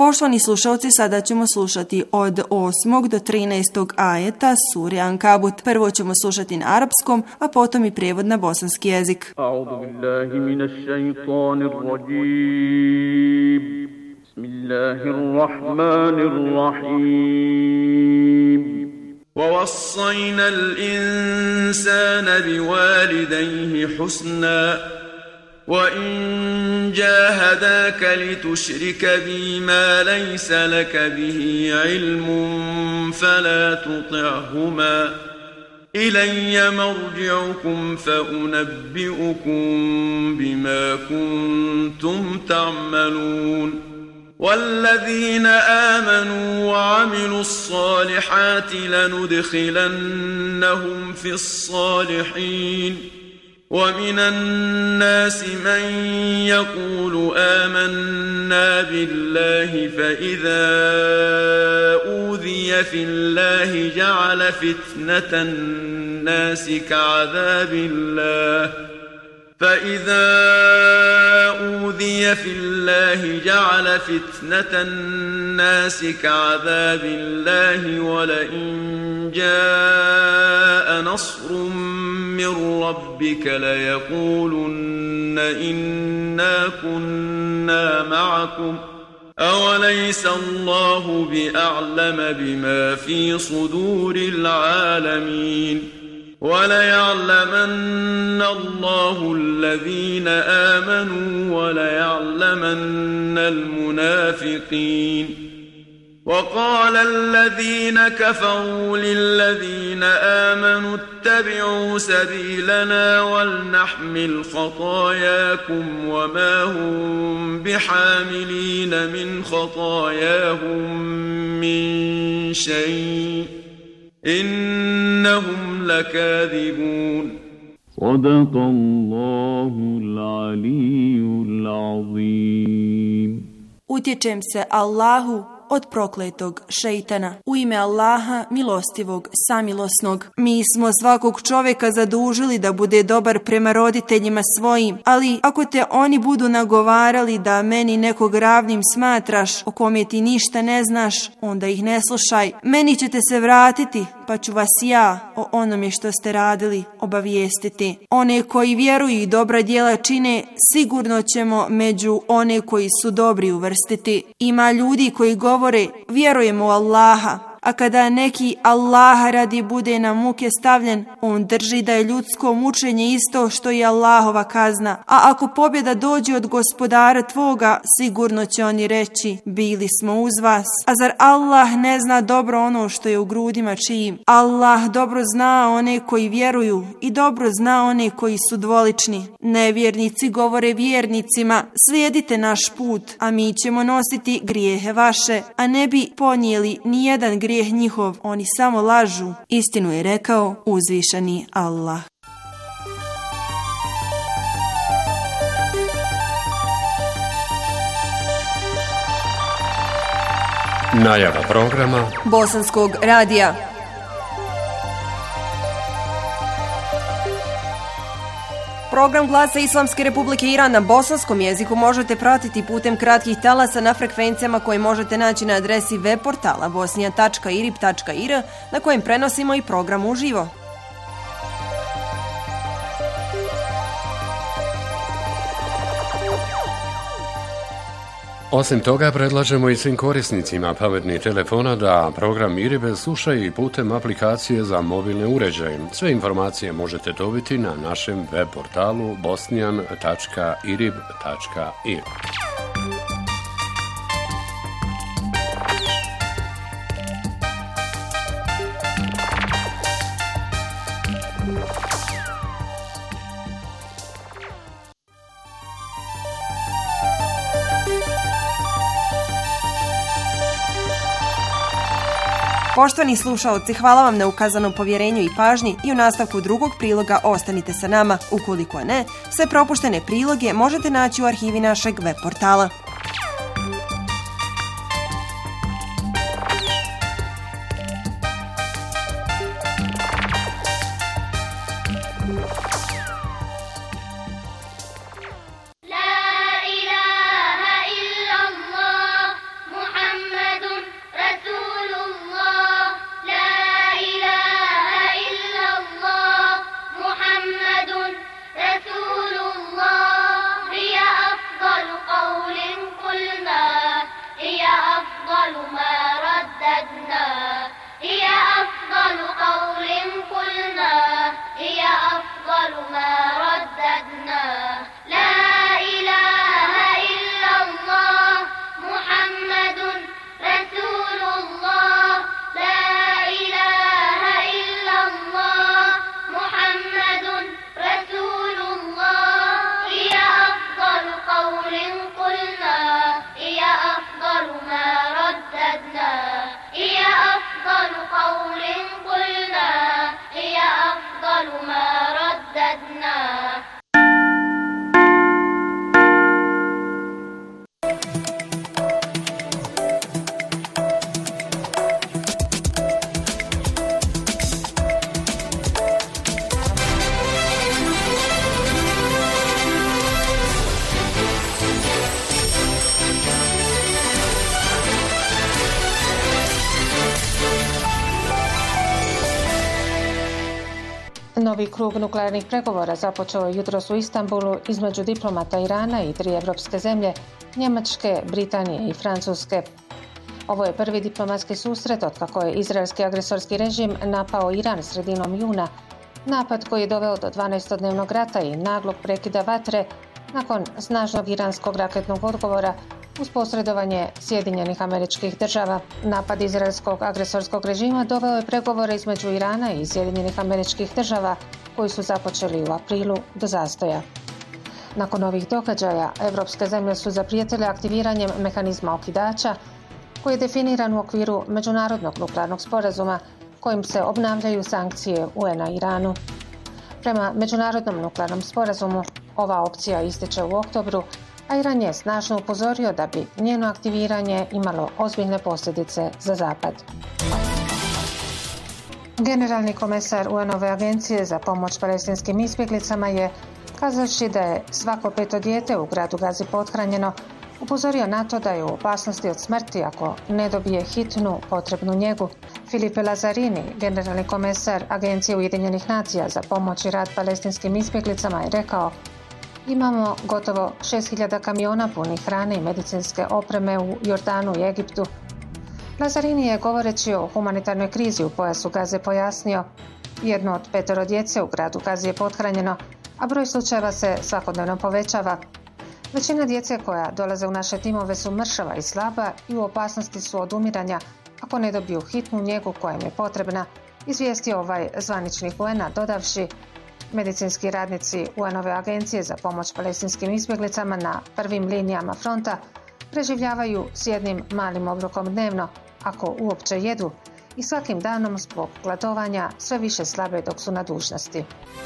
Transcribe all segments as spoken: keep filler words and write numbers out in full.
Poštovani slušalci, sada ćemo slušati od osmog do trinaestog ajeta sure Ankabut. Prvo ćemo slušati na arapskom, a potom i prijevod na bosanski jezik. A'udhu billahi minash shaitanir rajim. Bismillahirrahmanirrahim. وَوَصَّيْنَا الْإِنسَانَ بِوَالِدَيْهِ حُسْنًا وَإِنْ جَاهَدَاكَ لِتُشْرِكَ بِي مَا لَيْسَ لَكَ بِهِ عِلْمٌ فَلَا تُطِعْهُمَا إِلَيَّ مَرْجِعُكُمْ فَأُنَبِّئُكُمْ بِمَا كُنْتُمْ تَعْمَلُونَ وَالَّذِينَ آمَنُوا وَعَمِلُوا الصَّالِحَاتِ لَنُدْخِلَنَّهُمْ فِي الصَّالِحِينَ وَمِنَ النَّاسِ مَنْ يَقُولُ آمَنَّا بِاللَّهِ فَإِذَا أُوذِيَ فِي اللَّهِ جَعَلَ فِتْنَةَ النَّاسِ كَعَذَابِ اللَّهِ فَإِذَا أُوذِيَ فِي اللَّهِ جَعَلَ فِتْنَةَ النَّاسِ كَعَذَابِ اللَّهِ وَلَئِنْ جَاءَ نَصْرٌ مِّن رَّبِّكَ لَيَقُولُنَّ إِنَّا كُنَّا مَعَكُمْ أَوَلَيْسَ اللَّهُ بِأَعْلَمَ بِمَا فِي صُدُورِ الْعَالَمِينَ وَلَيَعْلَمَنَّ اللَّهُ الَّذِينَ آمَنُوا وَلَيَعْلَمَنَّ الْمُنَافِقِينَ وَقَالَ الَّذِينَ كَفَرُوا لِلَّذِينَ آمَنُوا اتَّبِعُوا سَبِيلَنَا وَلْنَحْمِلْ خَطَايَاكُمْ وَمَا هُمْ بِحَامِلِينَ مِنْ خَطَايَاهُمْ مِنْ شَيْءٍ إنهم لكاذبون صدق الله العلي العظيم. Utječem se Allahu od prokletog šeitana. U ime Allaha, milostivog, samilosnog. Mi smo svakog čovjeka zadužili da bude dobar prema roditeljima svojim, ali ako te oni budu nagovarali da meni nekog ravnim smatraš, o kome ti ništa ne znaš, onda ih ne slušaj. Meni ćete se vratiti, pa ću vas ja o onome što ste radili obavijestiti. One koji vjeruju i dobra djela čine, sigurno ćemo među one koji su dobri uvrstiti. Ima ljudi koji govore, vjerujemo u Allaha, a kada neki Allaha radi bude na muke stavljen, on drži da je ljudsko mučenje isto što i Allahova kazna. A ako pobjeda dođe od gospodara tvoga, sigurno će oni reći, bili smo uz vas. A zar Allah ne zna dobro ono što je u grudima čijim? Allah dobro zna one koji vjeruju i dobro zna one koji su dvolični. Nevjernici govore vjernicima, slijedite naš put, a mi ćemo nositi grijehe vaše, a ne bi ponijeli ni jedan grijeh njihov, oni samo lažu. Istinu je rekao uzvišeni Allah. Najava programa Bosanskog radija. Program Glasa Islamske Republike Iran na bosanskom jeziku možete pratiti putem kratkih talasa na frekvencijama koje možete naći na adresi web portala bosnija tačka irib tačka ir na kojem prenosimo i program uživo. Osim toga, predlažemo i svim korisnicima pametnih telefona da program Iribe slušaju i putem aplikacije za mobilne uređaje. Sve informacije možete dobiti na našem web portalu bosnijan tačka irib tačka ir. Poštovani slušaoci, hvala vam na ukazanom povjerenju i pažnji i u nastavku drugog priloga ostanite sa nama. Ukoliko ne, sve propuštene priloge možete naći u arhivi našeg web portala. La ilaha illallah Novi krug nuklearnih pregovora započeo je jutros u Istanbulu između diplomata Irana i tri evropske zemlje, Njemačke, Britanije i Francuske. Ovo je prvi diplomatski susret otkako je izraelski agresorski režim napao Iran sredinom juna, napad koji je doveo do dvanaestodnevnog rata i naglog prekida vatre nakon snažnog iranskog raketnog odgovora uz posredovanje Sjedinjenih Američkih Država. Napad izraelskog agresorskog režima doveo je pregovore između Irana i Sjedinjenih Američkih Država koji su započeli u aprilu do zastoja. Nakon ovih događaja, evropske zemlje su zaprijetile aktiviranjem mehanizma okidača koji je definiran u okviru Međunarodnog nuklearnog sporazuma kojim se obnavljaju sankcije U N-a Iranu. Prema Međunarodnom nuklearnom sporazumu, ova opcija ističe u oktobru, a Iran je snažno upozorio da bi njeno aktiviranje imalo ozbiljne posljedice za Zapad. Generalni komesar U N-ove agencije za pomoć palestinskim izbjeglicama je, kazavši da je svako peto dijete u gradu Gazi pothranjeno, upozorio na to da je u opasnosti od smrti ako ne dobije hitnu potrebnu njegu. Filipe Lazzarini, generalni komesar Agencije Ujedinjenih nacija za pomoć i rad palestinskim izbjeglicama, je rekao: imamo gotovo šest hiljada kamiona punih hrane i medicinske opreme u Jordanu i Egiptu. Lazzarini je, govoreći o humanitarnoj krizi u pojasu Gaze, pojasnio: jedno od petoro djece u gradu Gazi je pothranjeno, a broj slučajeva se svakodnevno povećava. Većina djece koja dolaze u naše timove su mršava i slaba i u opasnosti su od umiranja ako ne dobiju hitnu njegu koja im je potrebna, izvijestio ovaj zvaničnik U N-a, dodavši: medicinski radnici U N-ove agencije za pomoć palestinskim izbjeglicama na prvim linijama fronta preživljavaju s jednim malim obrokom dnevno, ako uopće jedu, i svakim danom zbog gladovanja sve više slabe dok su na dužnosti.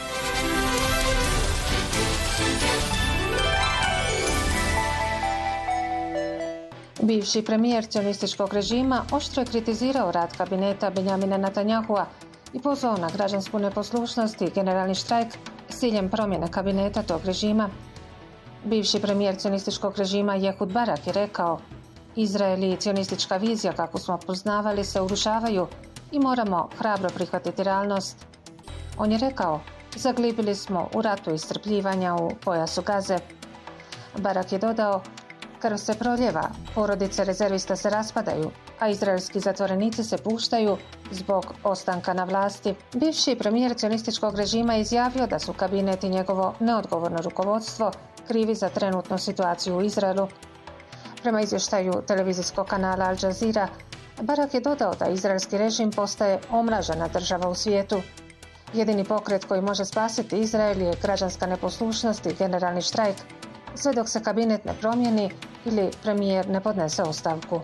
Bivši premijer cionističkog režima oštro je kritizirao rad kabineta Benjamina Netanyahua i pozvao na građansku neposlušnost i generalni štrajk s ciljem promjene kabineta tog režima. Bivši premijer cionističkog režima Ehud Barak je rekao: Izrael i cionistička vizija kako smo poznavali se urušavaju i moramo hrabro prihvatiti realnost. On je rekao: zaglibili smo u ratu iscrpljivanja u pojasu Gaze. Barak je dodao: krv se proljeva, porodice rezervista se raspadaju, a izraelski zatvorenici se puštaju zbog ostanka na vlasti. Bivši premijer cionističkog režima je izjavio da su kabinet i njegovo neodgovorno rukovodstvo krivi za trenutnu situaciju u Izraelu. Prema izvještaju televizijskog kanala Al Jazeera, Barak je dodao da izraelski režim postaje omražena država u svijetu. Jedini pokret koji može spasiti Izrael je građanska neposlušnost i generalni štrajk, sve dok se kabinet ne promijeni ili premijer ne podnese ostavku.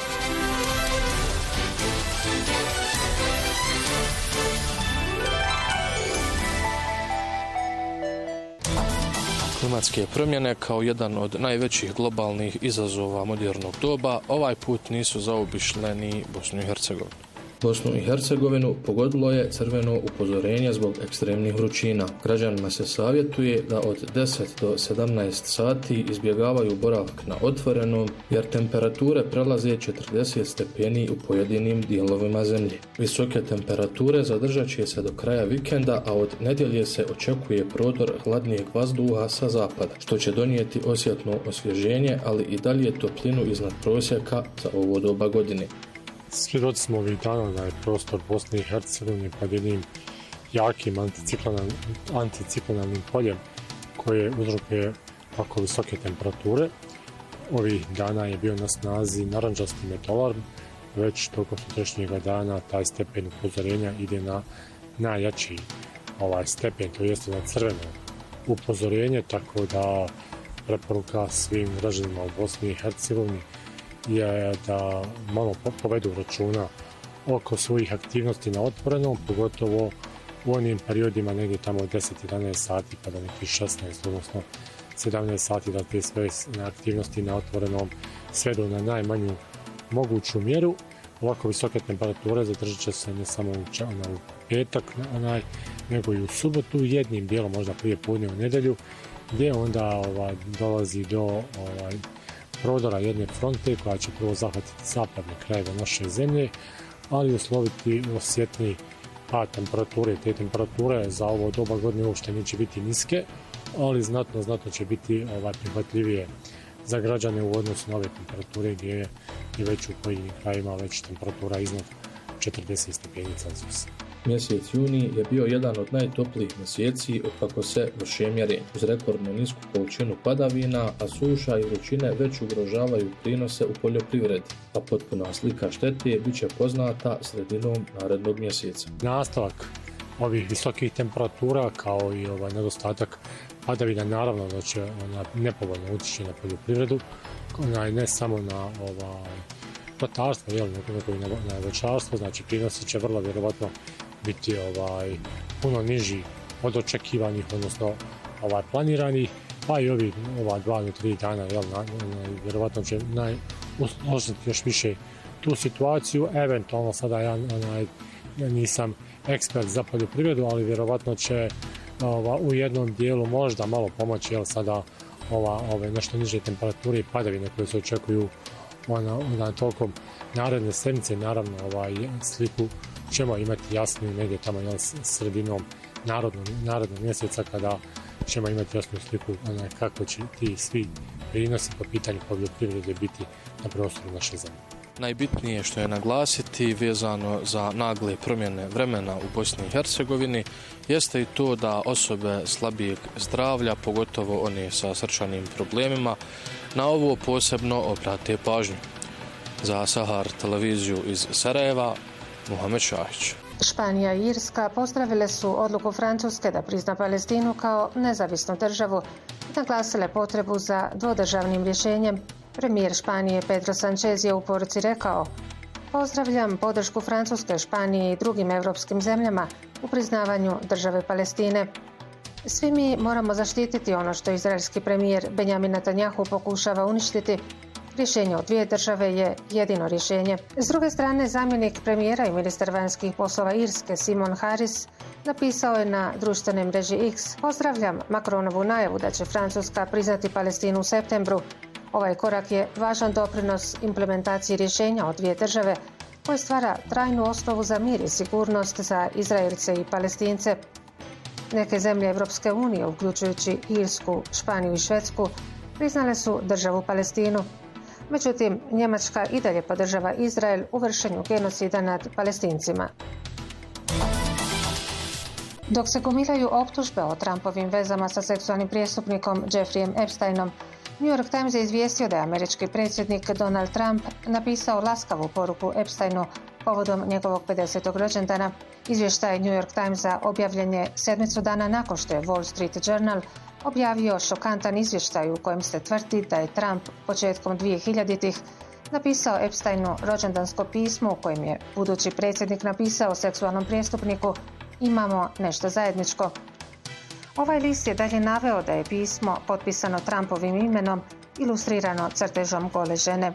Klimatske promjene kao jedan od najvećih globalnih izazova modernog doba ovaj put nisu zaobišle ni Bosnu i Hercegovinu. Bosnu i Hercegovinu pogodilo je crveno upozorenje zbog ekstremnih vrućina. Građanima se savjetuje da od deset do sedamnaest sati izbjegavaju boravak na otvorenom jer temperature prelaze četrdeset stepeni u pojedinim dijelovima zemlje. Visoke temperature zadržat će se do kraja vikenda, a od nedjelje se očekuje prodor hladnijeg vazduha sa zapada, što će donijeti osjetno osvježenje, ali i dalje toplinu iznad prosjeka za ovo doba godine. Svjedoci smo ovih dana da je prostor Bosne i Hercegovine pod jednim jakim anticiklonalnim, anticiklonalnim poljem koje uzrokuje tako visoke temperature. Ovih dana je bio na snazi narandžasti metalarm, već tokom sutrašnjega dana taj stepen upozorenja ide na najjači ovaj stepen, to jeste na crveno upozorenje, tako da preporuka svim građanima u Bosni i Hercegovini je da malo povedu računa oko svojih aktivnosti na otvorenom, pogotovo u onim periodima negdje tamo od deset do jedanaest sati pa do nekih šesnaest, odnosno sedamnaest sati, da te sve aktivnosti na otvorenom svedu na najmanju moguću mjeru. Ovako visoke temperature zadržat će se ne samo u petak, onaj, nego i u subotu, jednim dijelom možda prije podne u nedjelju, gdje onda ovaj, dolazi do ovaj, prodora jedne fronte koja će prvo zahvatiti zapadne krajeve naše zemlje, ali usloviti osjetni pad temperature. Te temperature za ovo doba godine uopšte neće biti niske, ali znatno, znatno će biti ovaj, prihvatljivije za građane u odnosu na ove temperature gdje je i već u pojedinim krajima već temperatura iznad četrdeset stepeni Celzijusa. Mjesec juni je bio jedan od najtoplijih mjeseci otkako se vrše mjerenje. Uz rekordno nisku količinu padavina, a suša i vrućine već ugrožavaju prinose u poljoprivredi, a potpuna slika štete bit će poznata sredinom narednog mjeseca. Nastavak ovih visokih temperatura kao i ovaj nedostatak padavina naravno da će ona nepovoljno utjeći na poljoprivredu, ona ne samo na ovaj ratarstvo, jel, nego i na, na voćarstvo, znači prinosi će vrlo vjerovatno biti ovaj puno niži od očekivanih, odnosno ovaj planiranih, pa i ovi ova dva do tri dana, jel, na, na, vjerovatno će naj osjetiti još više tu situaciju. Eventualno sada ja, onaj, ja nisam ekspert za poljoprivredu, ali vjerovatno će ova, u jednom dijelu možda malo pomoći, jel, sada ova, ove nešto niže temperature i padavine koje se očekuju ona, ona tokom naredne sedmice. Naravno ovaj sliku ćemo imati jasniju negdje tamo, jel, sredinom narodnog, narodnog mjeseca, kada ćemo imati jasnu sliku ona, kako će ti svi prinosi po pitanju poljoprivrede biti na prostoru naše zemlje. Najbitnije što je naglasiti vezano za nagle promjene vremena u Bosni i Hercegovini jeste i to da osobe slabijeg zdravlja, pogotovo one sa srčanim problemima, na ovo posebno obrate pažnju. Za Sahar televiziju iz Sarajeva, Muhamed Šahić. Španija i Irska pozdravile su odluku Francuske da prizna Palestinu kao nezavisnu državu i naglasile potrebu za dvodržavnim rješenjem. Premijer Španije Pedro Sanchez je u poruci rekao: "Pozdravljam podršku Francuske, Španije i drugim europskim zemljama u priznavanju države Palestine. Svi mi moramo zaštititi ono što izraelski premijer Benjamin Netanjahu pokušava uništiti. Rješenje od dvije države je jedino rješenje." S druge strane, zamjenik premijera i ministar vanjskih poslova Irske Simon Harris napisao je na društvenoj mreži X: "Pozdravljam Macronovu najavu da će Francuska priznati Palestinu u septembru. Ovaj korak je važan doprinos implementaciji rješenja od dvije države koje stvara trajnu osnovu za mir i sigurnost za Izraelce i Palestince." Neke zemlje Europske unije, uključujući Irsku, Španiju i Švedsku, priznale su državu Palestinu. Međutim, Njemačka i dalje podržava Izrael u vršenju genocida nad Palestincima. Dok se gomilaju optužbe o Trumpovim vezama sa seksualnim prijestupnikom Jeffreyem Epsteinom, New York Times je izvijestio da je američki predsjednik Donald Trump napisao laskavu poruku Epsteinu povodom njegovog pedesetog rođendana. Izvještaj New York Timesa objavljen je sedmicu dana nakon što je Wall Street Journal objavio šokantan izvještaj u kojem se tvrdi da je Trump početkom dvije hiljaditih napisao Epsteinu rođendansko pismo u kojem je budući predsjednik napisao seksualnom prijestupniku: "Imamo nešto zajedničko." Ovaj list je dalje naveo da je pismo potpisano Trumpovim imenom, ilustrirano crtežom gole žene.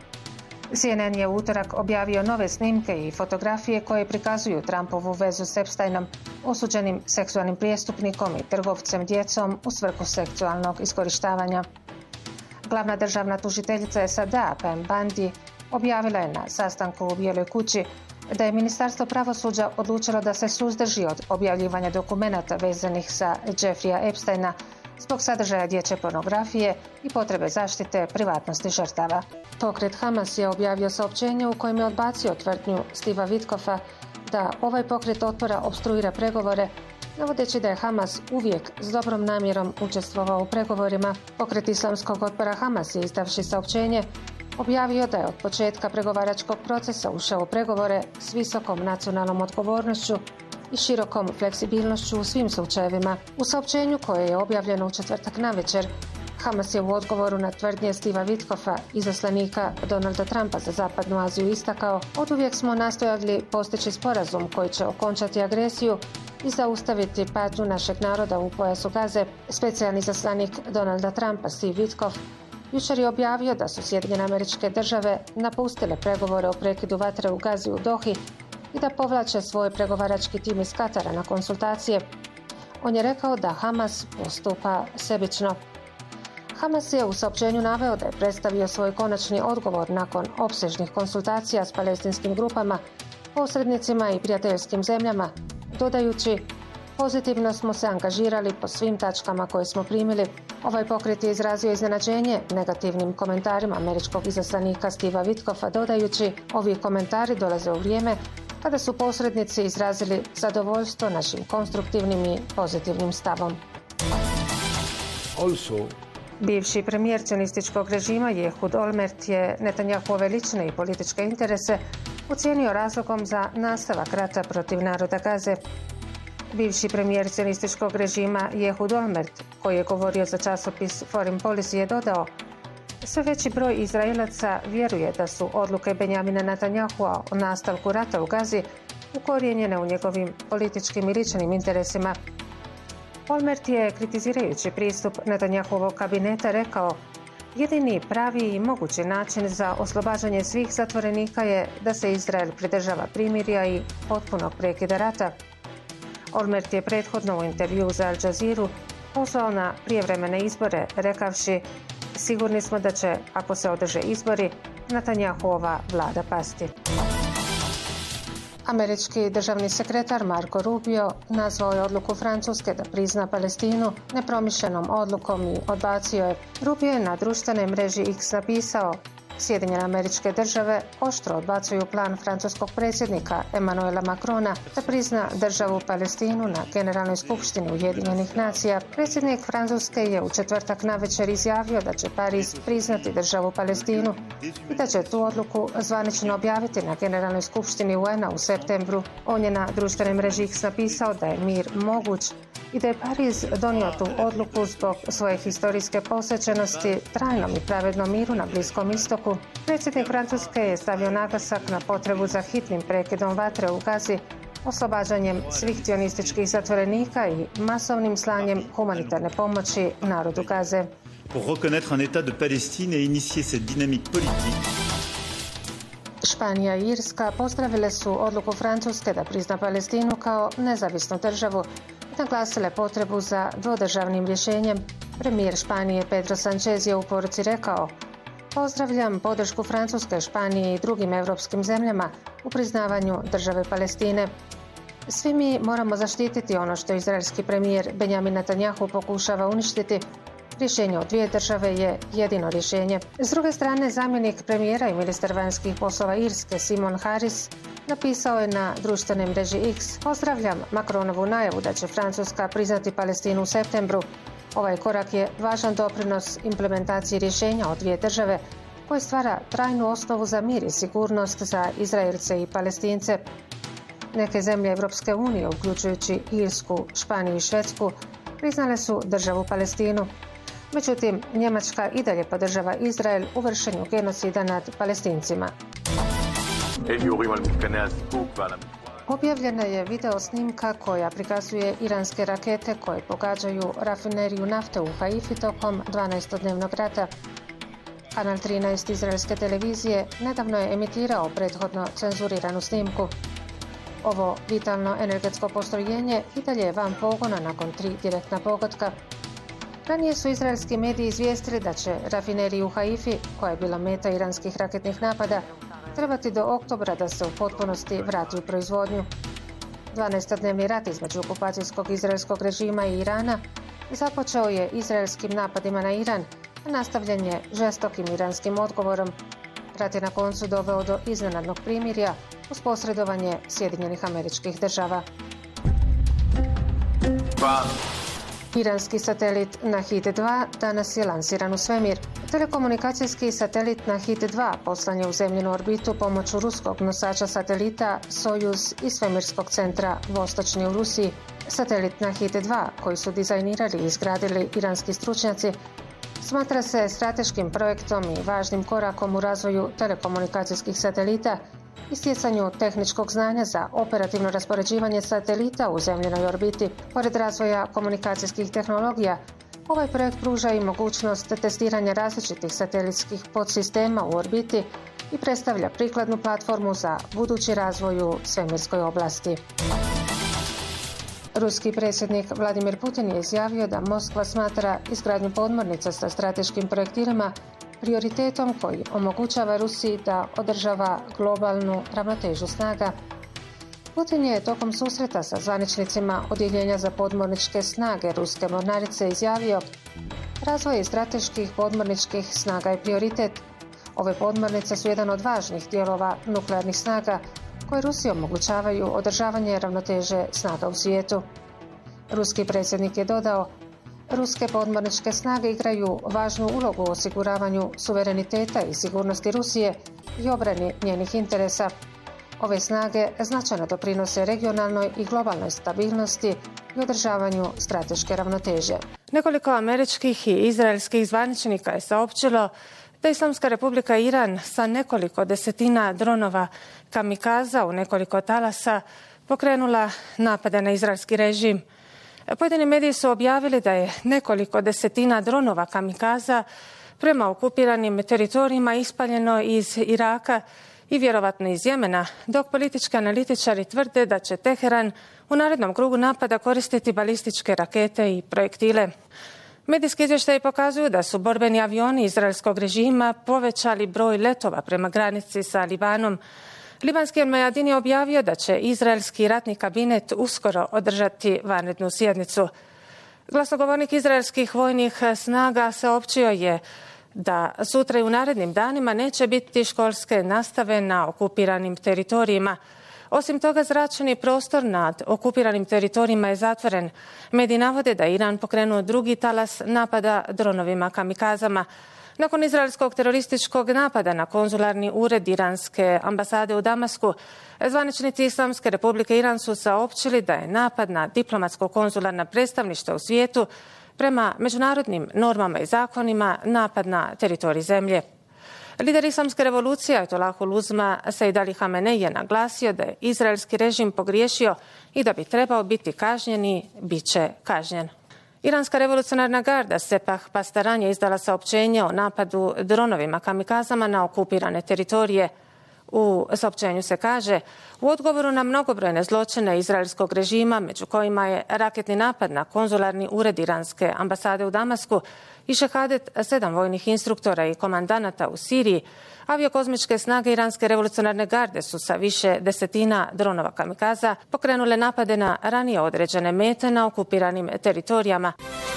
C N N je u utorak objavio nove snimke i fotografije koje prikazuju Trumpovu vezu s Epsteinom, osuđenim seksualnim prijestupnikom i trgovcem djecom u svrhu seksualnog iskorištavanja. Glavna državna tužiteljica S A D-a Pam Bondi objavila je na sastanku u Bijeloj kući da je Ministarstvo pravosuđa odlučilo da se suzdrži od objavljivanja dokumenata vezanih za Jeffreya Epsteina zbog sadržaja dječje pornografije i potrebe zaštite privatnosti žrtava. Pokret Hamas je objavio saopćenje u kojem je odbacio tvrdnju Steva Witkoffa da ovaj pokret otpora opstruira pregovore, navodeći da je Hamas uvijek s dobrom namjerom učestvovao u pregovorima. Pokret islamskog otpora Hamas je, izdavši saopćenje, objavio da je od početka pregovaračkog procesa ušao u pregovore s visokom nacionalnom odgovornošću i širokom fleksibilnošću u svim slučajevima. U saopćenju koje je objavljeno u četvrtak navečer, Hamas je u odgovoru na tvrdnje Steva Witkoffa, izaslanika Donalda Trumpa za Zapadnu Aziju, istakao: "Oduvijek smo nastojali postići sporazum koji će okončati agresiju i zaustaviti patnju našeg naroda u pojasu Gaze." Specijalni izaslanik Donalda Trumpa Steve Witkoff jučer je objavio da su Sjedinjene Američke Države napustile pregovore o prekidu vatre u Gazi u Dohi i da povlače svoj pregovarački tim iz Katara na konsultacije. On je rekao da Hamas postupa sebično. Hamas je u saopćenju naveo da je predstavio svoj konačni odgovor nakon opsežnih konsultacija s palestinskim grupama posrednicima i prijateljskim zemljama, dodajući: pozitivno smo se angažirali po svim tačkama koje smo primili. Ovaj pokret je izrazio iznenađenje negativnim komentarima američkog izaslanika Steva Witkoffa, dodajući: ovi komentari dolaze u vrijeme kada su posrednici izrazili zadovoljstvo našim konstruktivnim i pozitivnim stavom. Also, bivši premijer cionističkog režima Ehud Olmert je Netanjahove lične i političke interese ocijenio razlogom za nastavak rata protiv naroda Gaze. Bivši premijer cionističkog režima Ehud Olmert, koji je govorio za časopis Foreign Policy, je dodao: sve veći broj Izraelaca vjeruje da su odluke Benjamina Netanjahua o nastavku rata u Gazi ukorijenjene u njegovim političkim i ličnim interesima. Olmert je, kritizirajući pristup Netanjahuovog kabineta, rekao: jedini pravi i mogući način za oslobađanje svih zatvorenika je da se Izrael pridržava primirja i potpunog prekida rata. Olmert je prethodno u intervju za Al Jazeeru pozvao na prijevremene izbore, rekavši: sigurni smo da će, ako se održe izbori, Netanjahuova vlada pasti. Američki državni sekretar Marco Rubio nazvao je odluku Francuske da prizna Palestinu nepromišljenom odlukom i odbacio je. Rubio je na društvenoj mreži X napisao: Sjedinjene Američke Države oštro odbacuju plan francuskog predsjednika Emmanuela Macrona da prizna državu Palestinu na Generalnoj skupštini Ujedinjenih nacija. Predsjednik Francuske je u četvrtak navečer izjavio da će Pariz priznati državu Palestinu i da će tu odluku zvanično objaviti na Generalnoj skupštini U N A u septembru. On je na društvenoj mreži X napisao da je mir moguć i da je Pariz donio tu odluku zbog svoje historijske posvećenosti trajnom i pravednom miru na Bliskom istoku. Predsjednik Francuske je stavio naglasak na potrebu za hitnim prekidom vatre u Gazi, oslobađanjem svih cionističkih zatvorenika i masovnim slanjem humanitarne pomoći narodu Gaze. Pour reconnaître un état de Palestine et initier cette dynamique politique. Španija i Irska pozdravile su odluku Francuske da prizna Palestinu kao nezavisnu državu i naglasile potrebu za dvodržavnim rješenjem. Premijer Španije Pedro Sanchez je u poruci rekao: pozdravljam podršku Francuske, Španije i drugim europskim zemljama u priznavanju države Palestine. Svi mi moramo zaštititi ono što izraelski premijer Benjamin Netanjahu pokušava uništiti. Rješenje od dvije države je jedino rješenje. S druge strane, zamjenik premijera i ministar vanjskih poslova Irske Simon Harris napisao je na društvenoj mreži X: pozdravljam Macronovu najavu da će Francuska priznati Palestinu u septembru. Ovaj korak je važan doprinos implementaciji rješenja od dvije države koje stvara trajnu osnovu za mir i sigurnost za Izraelce i Palestince. Neke zemlje Europske unije, uključujući Irsku, Španiju i Švedsku, priznale su državu Palestinu. Međutim, Njemačka i dalje podržava Izrael u vršenju genocida nad Palestincima. Objavljena je video snimka koja prikazuje iranske rakete koje pogađaju rafineriju nafte u Haifi tokom dvanaestodnevnog rata. Kanal trinaest izraelske televizije nedavno je emitirao prethodno cenzuriranu snimku. Ovo vitalno energetsko postrojenje i dalje je van pogona nakon tri direktna pogotka. Ranije su izraelski mediji izvijestili da će rafineriju u Haifi, koja je bila meta iranskih raketnih napada, trebati do oktobra da se u potpunosti vrati u proizvodnju. dvanaestodnevni rat između okupacijskog izraelskog režima i Irana započeo je izraelskim napadima na Iran, a nastavljen je žestokim iranskim odgovorom. Rat je na koncu doveo do iznenadnog primirja uz posredovanje Sjedinjenih Američkih Država. Iranski satelit Nahid dva danas je lansiran u svemir. Telekomunikacijski satelit Nahid dva poslan je u zemljinu orbitu pomoću ruskog nosača satelita Sojuz iz svemirskog centra Vostočni u Rusiji. Satelit Nahid dva, koji su dizajnirali i izgradili iranski stručnjaci, smatra se strateškim projektom i važnim korakom u razvoju telekomunikacijskih satelita i stjecanju tehničkog znanja za operativno raspoređivanje satelita u zemljinoj orbiti. Pored razvoja komunikacijskih tehnologija, ovaj projekt pruža i mogućnost testiranja različitih satelitskih podsistema u orbiti i predstavlja prikladnu platformu za budući razvoj u svemirskoj oblasti. Ruski predsjednik Vladimir Putin je izjavio da Moskva smatra izgradnju podmornica sa strateškim projektilima prioritetom koji omogućava Rusiji da održava globalnu ravnotežu snaga. Putin je tokom susreta sa zvaničnicima Odjeljenja za podmorničke snage Ruske mornarice izjavio: razvoj strateških podmorničkih snaga je prioritet. Ove podmornice su jedan od važnih dijelova nuklearnih snaga koje Rusiji omogućavaju održavanje ravnoteže snaga u svijetu. Ruski predsjednik je dodao: ruske podmorničke snage igraju važnu ulogu u osiguravanju suvereniteta i sigurnosti Rusije i obrani njenih interesa. Ove snage značajno doprinose regionalnoj i globalnoj stabilnosti i održavanju strateške ravnoteže. Nekoliko američkih i izraelskih zvaničnika je saopćilo da Islamska republika Iran sa nekoliko desetina dronova kamikaza u nekoliko talasa pokrenula napade na izraelski režim. Pojedini mediji su objavili da je nekoliko desetina dronova kamikaza prema okupiranim teritorijima ispaljeno iz Iraka i vjerovatno iz Jemena, dok politički analitičari tvrde da će Teheran u narednom krugu napada koristiti balističke rakete i projektile. Medijski izvještaji pokazuju da su borbeni avioni izraelskog režima povećali broj letova prema granici sa Libanom. Libanski Al-Mayadin je objavio da će izraelski ratni kabinet uskoro održati vanrednu sjednicu. Glasnogovornik izraelskih vojnih snaga saopćio je da sutra i u narednim danima neće biti školske nastave na okupiranim teritorijima. Osim toga, zračni prostor nad okupiranim teritorijima je zatvoren. Mediji navode da je Iran pokrenuo drugi talas napada dronovima kamikazama. Nakon izraelskog terorističkog napada na konzularni ured iranske ambasade u Damasku, zvaničnici Islamske republike Iran su saopćili da je napad na diplomatsko-konzularna predstavništva u svijetu prema međunarodnim normama i zakonima napad na teritorij zemlje. Lider Islamske revolucije Ajatolahul Uzma Sejd Ali Hamenej je naglasio da je izraelski režim pogriješio i da bi trebao biti kažnjen i bit će kažnjen. Iranska revolucionarna garda Sepah Pastaran je izdala saopćenje o napadu dronovima kamikazama na okupirane teritorije. U saopćenju se kaže: u odgovoru na mnogobrojne zločine izraelskog režima, među kojima je raketni napad na konzularni ured iranske ambasade u Damasku i šehadet sedam vojnih instruktora i komandanata u Siriji, aviokozmičke snage Iranske revolucionarne garde su sa više desetina dronova kamikaza pokrenule napade na ranije određene mete na okupiranim teritorijama.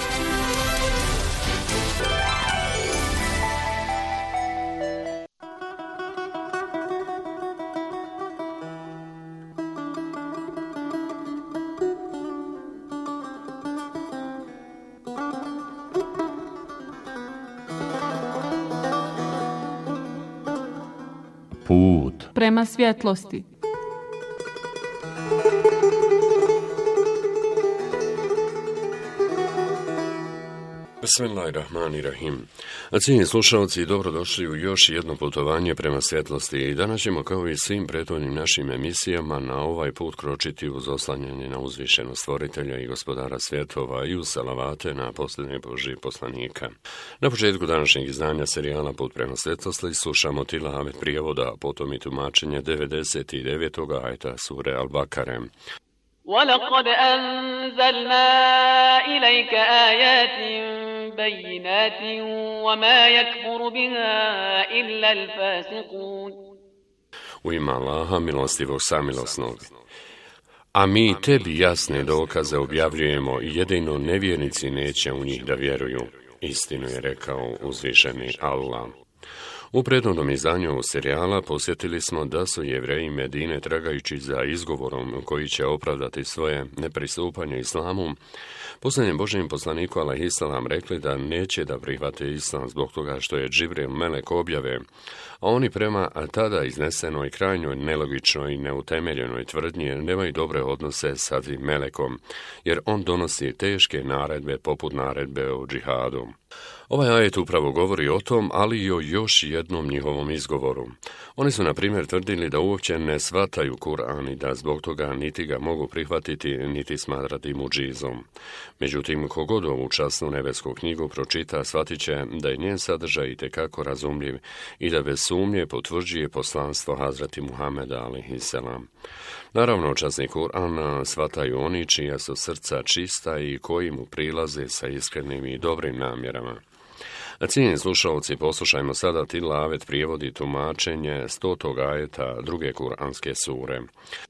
Put prema svjetlosti. Bismillahirrahmanirrahim. Cijenjeni slušalci, dobrodošli u još jedno putovanje prema svjetlosti i danas ćemo kao i svim prethodnim našim emisijama na ovaj put kročiti uz oslanjanje na uzvišenog stvoritelja i gospodara svjetova i uz salavate na posljednje Božije poslanika. Na početku današnjeg izdanja serijala Put prema svjetlosti slušamo tilavet prijevoda, potom i tumačenje devedeset devetog ajeta sure Al-Bakare. وَلَقَدْ أَنزَلْنَا إِلَيْكَ آيَاتٍ بَيِّنَاتٍ وَمَا يَكْفُرُ بِهَا إِلَّا الْفَاسِقُونَ. U ime Allaha, milostivog samilosnog. A mi tebi jasne dokaze objavljujemo i jedino nevjernici neće u njih da vjeruju. Istinu je rekao uzvišeni Allah. U prethodnom izdanju ovog serijala posjetili smo da su Jevreji Medine tragajući za izgovorom koji će opravdati svoje nepristupanje islamu, posljednjem Božijem poslaniku alejhiselam rekli da neće da prihvate islam zbog toga što je Džibril melek objave, a oni prema tada iznesenoj krajnjoj nelogičnoj i neutemeljenoj tvrdnji nemaju dobre odnose sa tim melekom, jer on donosi teške naredbe poput naredbe o džihadu. Ovaj ajet upravo govori o tom, ali i o još jednom njihovom izgovoru. Oni su, na primjer, tvrdili da uopće ne shvataju Kur'an i da zbog toga niti ga mogu prihvatiti, niti smatrati mudžizom. Međutim, kogod ovu časnu nebesku knjigu pročita, shvatit će da je njen sadržaj itekako razumljiv i da bez sumnje potvrđuje poslanstvo Hazreti Muhameda alejhiselam. Naravno, časni Kur'an shvataju oni čija su srca čista i koji mu prilaze sa iskrenim i dobrim namjerama. A cijenjeni slušalci, poslušajmo sada tilavet prijevodi tumačenje stotog ajeta druge kuranske sure.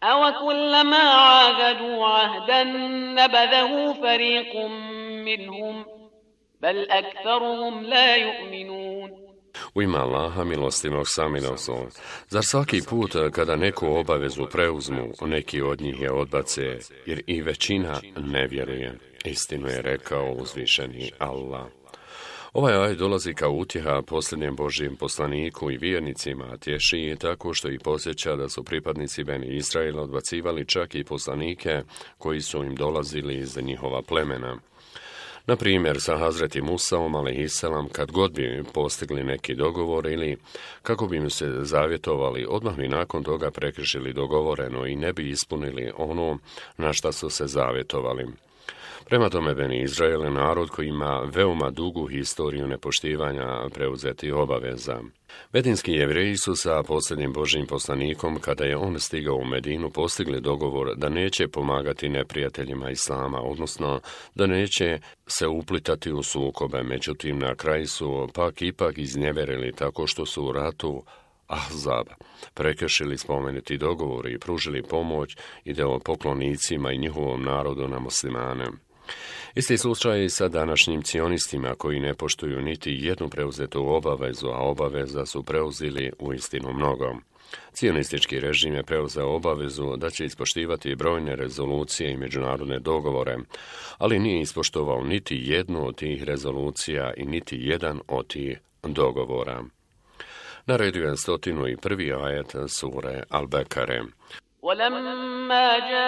أَوَكُلَّمَا عَاهَدُوا عَهْدًا نَبَذَهُ فَرِيقٌ مِّنْهُمْ بَلْ أَكْثَرُهُمْ لَا يُؤْمِنُونَ. U ime Allaha milostivog samilosnog, zar svaki put kada neku obavezu preuzmu, neki od njih je odbace, jer i većina ne vjeruje. Istinu je rekao uzvišeni Allah. Ovaj ajet dolazi kao utjeha posljednjem Božijem poslaniku i vjernicima, tješi je tako što ih podsjeća da su pripadnici Beni Israila odbacivali čak i poslanike koji su im dolazili iz njihova plemena. Na primjer, sa Hazreti Musaom, alejhiselam, kad god bi postigli neki dogovor ili kako bi im se zavjetovali, odmah bi nakon toga prekršili dogovoreno i ne bi ispunili ono na šta su se zavjetovali. Prema tome, Beni Izrael je narod koji ima veoma dugu historiju nepoštivanja preuzetih obaveza. Medinski Jevreji su sa posljednjim Božjim poslanikom, kada je on stigao u Medinu, postigli dogovor da neće pomagati neprijateljima Islama, odnosno da neće se uplitati u sukobe. Međutim, na kraju su pak ipak iznevjerili tako što su u ratu Ahzab prekršili spomenuti dogovor i pružili pomoć idolopoklonicima i njihovom narodu na muslimane. Isti slučaj i sa današnjim cionistima koji ne poštuju niti jednu preuzetu obavezu, a obaveza su preuzeli u istinu mnogo. Cionistički režim je preuzeo obavezu da će ispoštivati brojne rezolucije i međunarodne dogovore, ali nije ispoštovao niti jednu od tih rezolucija i niti jedan od tih dogovora. Naredio je stotinu i prvi ajet sure Al-Bekare. وَلَمَّا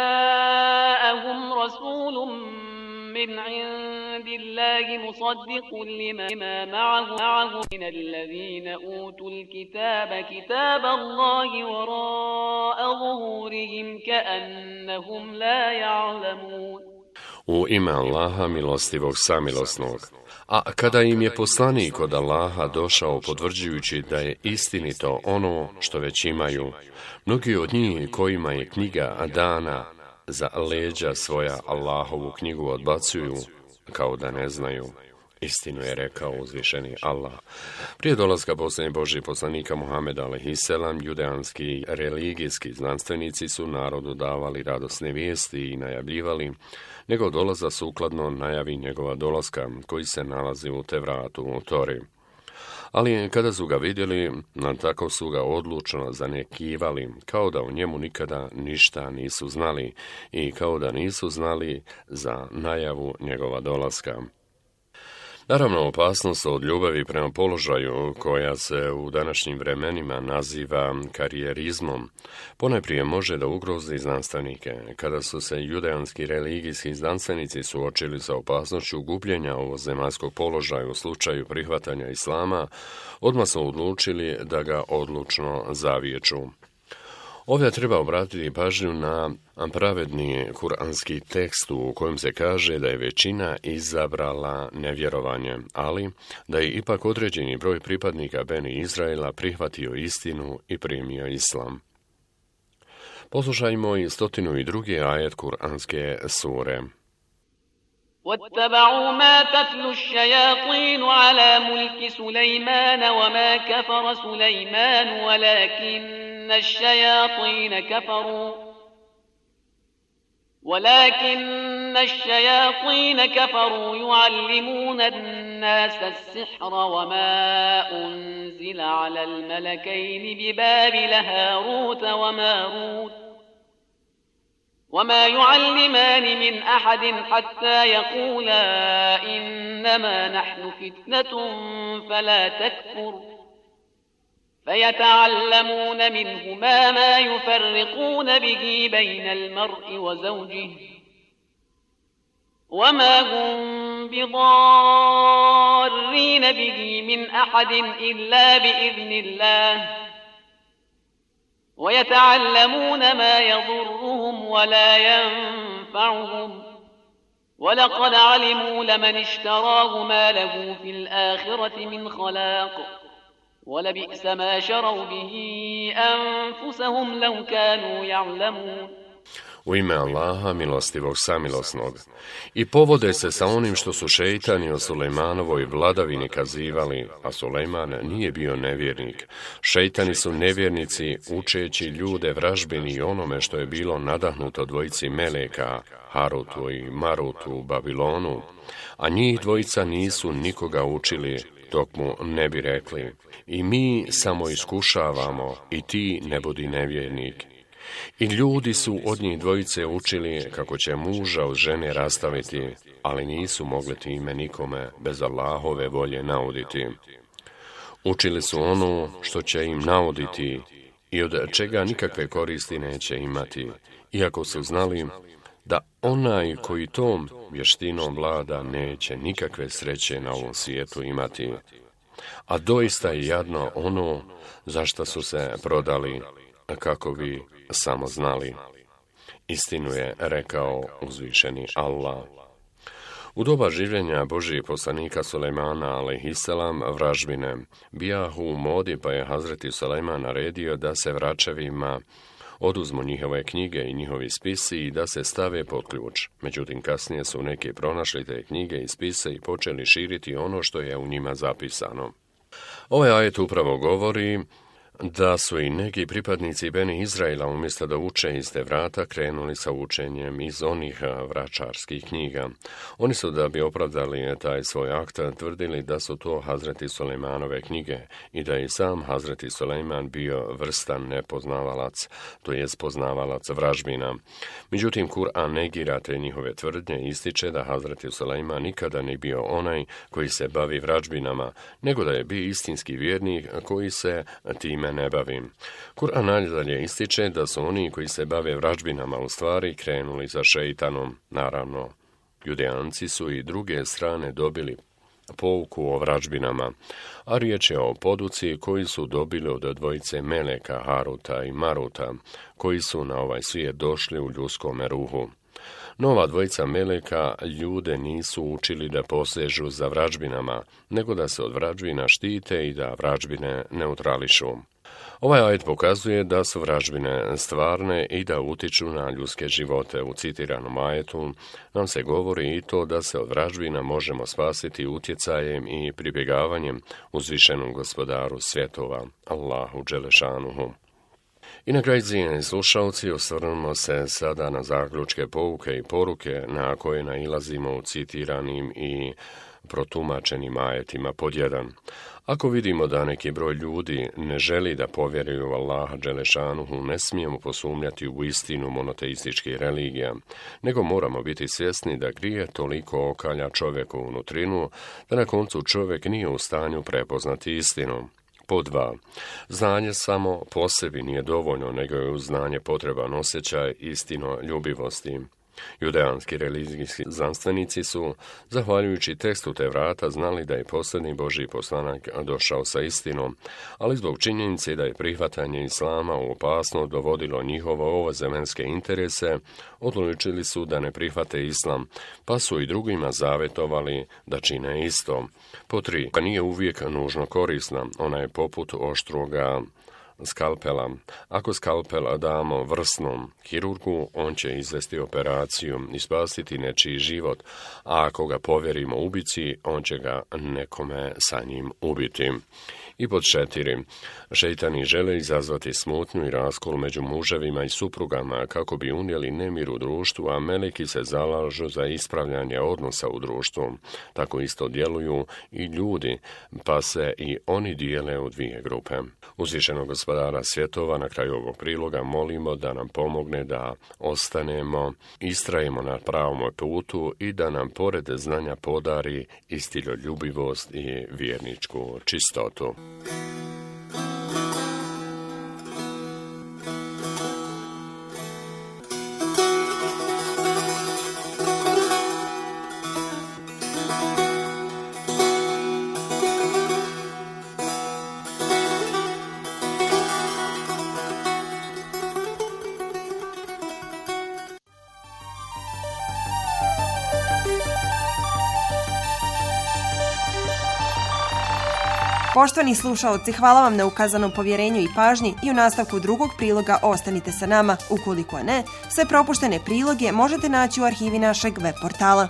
جَاءَهُمْ رَسُولٌ مِّنْ عِندِ اللَّهِ مُصَدِّقٌ لِمَا مَعَهُ مِنَ الَّذِينَ أُوتُوا الْكِتَابَ كِتَابَ اللَّهِ وَرَاءَ ظُهُورِهِمْ كَأَنَّهُمْ لَا يَعْلَمُونَ. U ime Allaha milostivog samilosnog. A kada im je poslanik od Allaha došao potvrđujući da je istinito ono što već imaju, mnogi od njih kojima je knjiga dana za leđa svoja Allahovu knjigu odbacuju kao da ne znaju. Istinu je rekao uzvišeni Allah. Prije dolaska posljednjeg Božjeg poslanika Muhameda alejhiselam, judeanski religijski znanstvenici su narodu davali radosne vijesti i najavljivali nego dolaza sukladno najavi njegova dolaska, koji se nalazi u Tevratu, u Tori. Ali kada su ga vidjeli, tako su ga odlučno zanekivali, kao da o njemu nikada ništa nisu znali i kao da nisu znali za najavu njegova dolaska. Naravno, opasnost od ljubavi prema položaju, koja se u današnjim vremenima naziva karijerizmom, ponajprije može da ugrozi znanstvenike. Kada su se judeanski religijski znanstvenici suočili sa opasnošću gubljenja ovozemaljskog položaja u slučaju prihvatanja islama, odmah su odlučili da ga odlučno zaviječu. Ovdje treba obratiti pažnju na pravedni kuranski tekst u kojem se kaže da je većina izabrala nevjerovanje, ali da je ipak određeni broj pripadnika Beni Izraela prihvatio istinu i primio islam. Poslušajmo i stotinu i drugi ajet kuranske sure. وَاتَّبَعُوا مَا تَتْلُو الشَّيَاطِينُ عَلَى مُلْكِ سُلَيْمَانَ وَمَا كَفَرَ سُلَيْمَانُ وَلَكِنَّ الشَّيَاطِينَ كَفَرُوا وَلَكِنَّ الشَّيَاطِينَ كَفَرُوا يُعَلِّمُونَ النَّاسَ السِّحْرَ وَمَا أُنزِلَ عَلَى الْمَلَكَيْنِ بِبَابِلَ هَارُوتَ وَمَارُوتَ وما يعلمان من أحد حتى يقولا إنما نحن فتنة فلا تكفر فيتعلمون منهما ما يفرقون به بين المرء وزوجه وما هم بضارين به من أحد إلا بإذن الله ويتعلمون ما يضرهم ولا ينفعهم ولقد علموا لمن اشتراه ما له في الآخرة من خلاق ولبئس ما شروا به أنفسهم لو كانوا يعلمون. U ime Allaha, milostivog samilosnog. I povode se sa onim što su šejtani o Sulejmanovoj vladavini kazivali, a Sulejman nije bio nevjernik. Šejtani su nevjernici, učeći ljude vražbini i onome što je bilo nadahnuto dvojici meleka, Harutu i Marutu u Babilonu, a njih dvojica nisu nikoga učili, dok mu ne bi rekli: i mi samo iskušavamo, i ti ne budi nevjernik. I ljudi su od njih dvojice učili kako će muža od žene rastaviti, ali nisu mogli time nikome bez Allahove volje nauditi. Učili su ono što će im nauditi i od čega nikakve koristi neće imati, iako su znali da onaj koji tom vještinom vlada neće nikakve sreće na ovom svijetu imati. A doista je jadno ono za što su se prodali, kako bi samo znali. Istinu je rekao uzvišeni Allah. U doba življenja Božijeg poslanika Sulejmana alejhiselam vražbine bijahu u modi, pa je Hazreti Sulejman naredio da se vračevima oduzmu njihove knjige i njihovi spisi i da se stave pod ključ. Međutim, kasnije su neki pronašli te knjige i spise i počeli širiti ono što je u njima zapisano. Ovaj ajet upravo govori da su i neki pripadnici Beni Izraila umjesto da uče iz te vrata krenuli sa učenjem iz onih vračarskih knjiga. Oni su, da bi opravdali taj svoj akt, tvrdili da su to Hazreti Sulejmanove knjige i da je sam Hazreti Sulejman bio vrstan nepoznavalac, to jest poznavalac vražbina. Međutim, Kur'an negira te njihove tvrdnje i ističe da Hazreti Sulejman nikada nije bio onaj koji se bavi vražbinama, nego da je bio istinski vjernik koji se time ne bavim. Kur'an nadalje ističe da su oni koji se bave vražbinama u stvari krenuli za šejtanom. Naravno, Judejanci su i druge strane dobili pouku o vražbinama, a riječ je o poduci koji su dobili od dvojice meleka Haruta i Maruta, koji su na ovaj svijet došli u ljudskome ruhu. Nova dvojica meleka ljude nisu učili da posežu za vražbinama, nego da se od vražbina štite i da vražbine neutrališu. Ovaj ajet pokazuje da su vražbine stvarne i da utiču na ljudske živote. U citiranom ajetu nam se govori i to da se od vražbina možemo spasiti utjecajem i pribjegavanjem uzvišenom gospodaru svjetova, Allahu Đelešanuhu. I na kraju, cijenjeni slušalci, osvrnemo se sada na zaključke, pouke i poruke na koje nailazimo u citiranim i protumačenim ajetima. Pod jedan. Ako vidimo da neki broj ljudi ne želi da povjeruju u Allaha Đelešanuhu, ne smijemo posumnjati u istinu monoteističkih religija, nego moramo biti svjesni da grije toliko okalja čovjeku unutrinu, da na koncu čovjek nije u stanju prepoznati istinu. Pod dva. Znanje samo po sebi nije dovoljno, nego je uz znanje potreban osjećaj istinoljubivosti. Judejanski religijski znanstvenici su, zahvaljujući tekstu te vrata, znali da je posljednji Božji poslanik došao sa istinom, ali zbog činjenice da je prihvatanje islama u opasnost dovodilo njihove ovozemaljske interese, odlučili su da ne prihvate islam, pa su i drugima zavetovali da čine isto. Po tri. Nije uvijek nužno korisna, ona je poput oštroga skalpela. Ako skalpel damo vrsnom hirurgu, on će izvesti operaciju i spasiti nečiji život, a ako ga povjerimo ubici, on će ga nekome sa njim ubiti. I pod četiri. Šejtani žele izazvati smutnju i raskol među muževima i suprugama kako bi unijeli nemir u društvu, a meleki se zalažu za ispravljanje odnosa u društvu. Tako isto djeluju i ljudi, pa se i oni dijele u dvije grupe. Uzvišenog gospodara svjetova, na kraju ovog priloga molimo da nam pomogne da ostanemo, istrajemo na pravom putu i da nam pored znanja podari istinoljubivost i vjerničku čistotu. Poštovani slušaoci, hvala vam na ukazanom povjerenju i pažnji i u nastavku drugog priloga ostanite sa nama. Ukoliko ne, sve propuštene priloge možete naći u arhivi našeg web portala.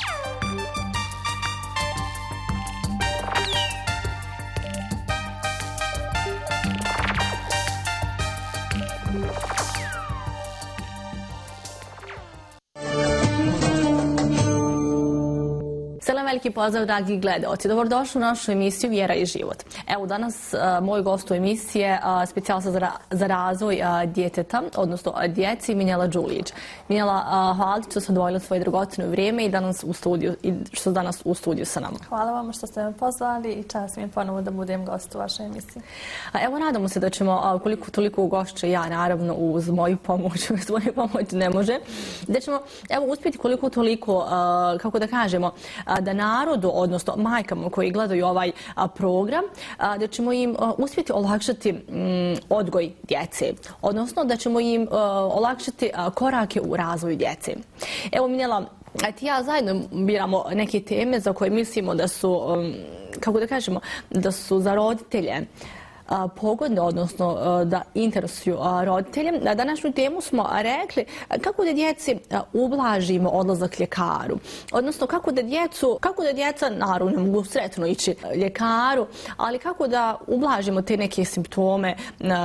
Veliki pozdrav, dragi gledaoci. Dobrodošli u našu emisiju Vjera i život. Evo danas uh, moj gost u emisiji je uh, specijalista za, ra za razvoj uh, djeteta, odnosno uh, djeci, Minjela Đulić. Minjela, uh, hvala ti što ste odvojili svoje dragocjeno vrijeme i danas u studiju, i što ste danas u studiju sa nama. Hvala vam što ste me pozvali i čast mi je ponovo da budem gost u vašoj emisiji. Uh, evo, nadamo se da ćemo, uh, koliko toliko ugošće ja, naravno, uz moju pomoć, uz moju pomoć ne može, da ćemo, evo, uspjeti koliko toliko, uh, kako da kažemo, uh, da narodu, odnosno majkama koji gledaju ovaj a, program, a, da ćemo im a, uspjeti olakšati m, odgoj djece, odnosno da ćemo im a, olakšati a, korake u razvoju djece. Evo, Minjela, ti ja zajedno biramo neke teme za koje mislimo da su, um, kako da kažemo, da su za roditelje pogodne, odnosno da interesuju roditelje. Na današnju temu smo rekli kako da djeci ublažimo odlazak ljekaru. Odnosno kako da djecu, kako da djeca naravno ne mogu sretno ići ljekaru, ali kako da ublažimo te neke simptome,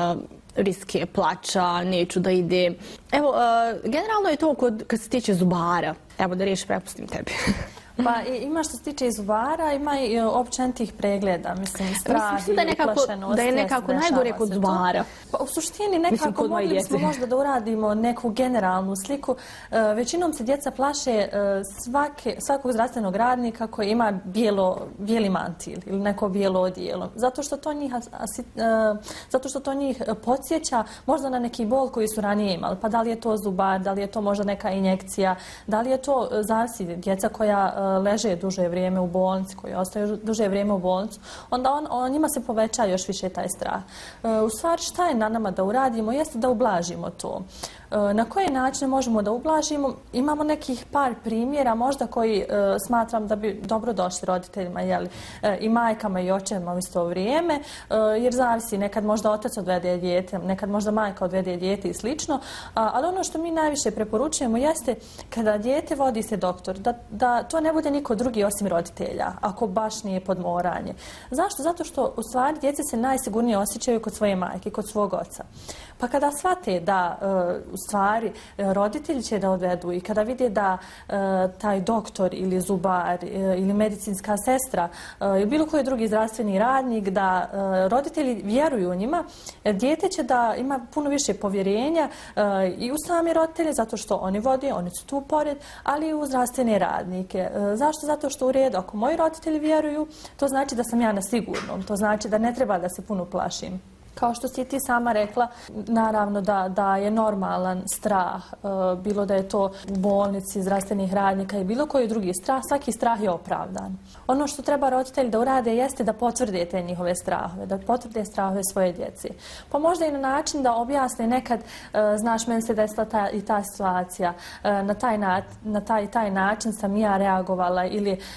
riske plača, neću da ide. Evo, generalno je to kod, kad se tiče zubara. Evo da riješi, prepustim tebi. Pa ima što se tiče i zubara, ima i općenitih pregleda, mislim, strah mislim, da je nekako, i uplašenost. Da je nekako najgore kod zubara. Pa u suštini nekako mogli bismo možda da uradimo neku generalnu sliku. E, većinom se djeca plaše e, svake, svakog zdravstvenog radnika koji ima bijelo, bijeli mantil ili neko bijelo odijelo. Zato što to njih, asi, e, zato što to njih podsjeća možda na neki bol koji su ranije imali. Pa da li je to zubar, da li je to možda neka injekcija, da li je to zavisi djeca koja leže duže vrijeme u bolnici, koji ostaju duže vrijeme u bolnicu, onda on, on, njima se poveća još više taj strah. E, u stvari, šta je na nama da uradimo, jeste da ublažimo to. E, na koje načine možemo da ublažimo? Imamo nekih par primjera, možda koji e, smatram da bi dobro došli roditeljima, jeli, e, i majkama i očevima u isto vrijeme, e, jer zavisi, nekad možda otac odvede dijete, nekad možda majka odvede dijete i slično, a, ali ono što mi najviše preporučujemo jeste kada dijete vodi se doktor, da, da to ne bude niko drugi osim roditelja, ako baš nije podmoranje. Zašto? Zato što u stvari djece se najsigurnije osjećaju kod svoje majke, kod svog oca. Pa kada shvate da e, u stvari e, roditelji će da odvedu i kada vide da e, taj doktor ili zubar e, ili medicinska sestra e, ili bilo koji drugi zdravstveni radnik, da e, roditelji vjeruju u njima, e, dijete će da ima puno više povjerenja e, i u sami roditelje, zato što oni vode, oni su tu pored, ali i u zdravstvene radnike. E, zašto? Zato što u redu, ako moji roditelji vjeruju, to znači da sam ja na sigurnom, to znači da ne treba da se puno plašim. Kao što si ti sama rekla, naravno da, da je normalan strah, e, bilo da je to u bolnici, zdravstvenih radnika i bilo koji drugi strah, svaki strah je opravdan. Ono što treba roditelji da urade jeste da potvrde te njihove strahove, da potvrde strahove svoje djece. Pa možda i na način da objasne nekad, e, znaš, meni se desila ta i ta situacija, e, na, taj na, na taj taj način sam ja reagovala ili e,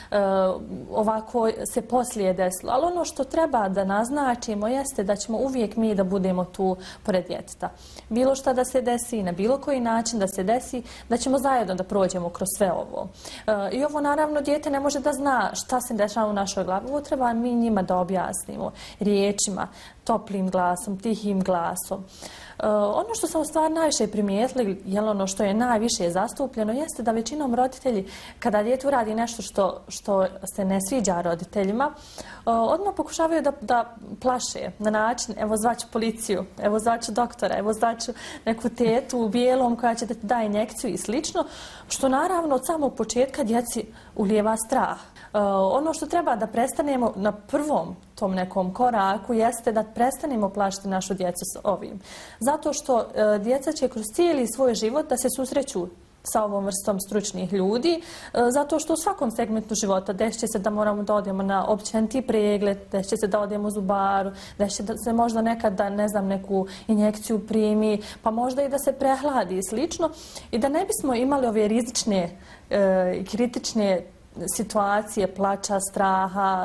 ovako se poslije desilo. Ali ono što treba da naznačimo jeste da ćemo uvijek mi da budemo tu pored djeteta. Bilo šta da se desi, na bilo koji način da se desi, da ćemo zajedno da prođemo kroz sve ovo. E, I ovo naravno dijete ne može da zna šta se dešava u našoj glavi. Ovo treba mi njima da objasnimo riječima, toplim glasom, tihim glasom. Uh, ono što sam u stvari najviše primijetili, jel ono što je najviše zastupljeno, jeste da većinom roditelji, kada dijete uradi nešto što, što se ne sviđa roditeljima, uh, odmah pokušavaju da, da plaše na način, evo zvaću policiju, evo zvaću doktora, evo zvaću neku tetu u bijelom koja će da ti da injekciju i slično, što naravno od samog početka djeci ulijeva strah. Uh, ono što treba da prestanemo na prvom tom nekom koraku jeste da prestanemo plašiti našu djecu s ovim. Zato što e, djeca će kroz cijeli svoj život da se susreću sa ovom vrstom stručnih ljudi, e, zato što u svakom segmentu života desit će se da moramo da odemo na općeniti pregled, desit će se da odemo u zubaru, desit će da se možda nekad da, ne znam, neku injekciju primi, pa možda i da se prehladi i slično. I da ne bismo imali ove rizične i e, kritične situacije plača, straha,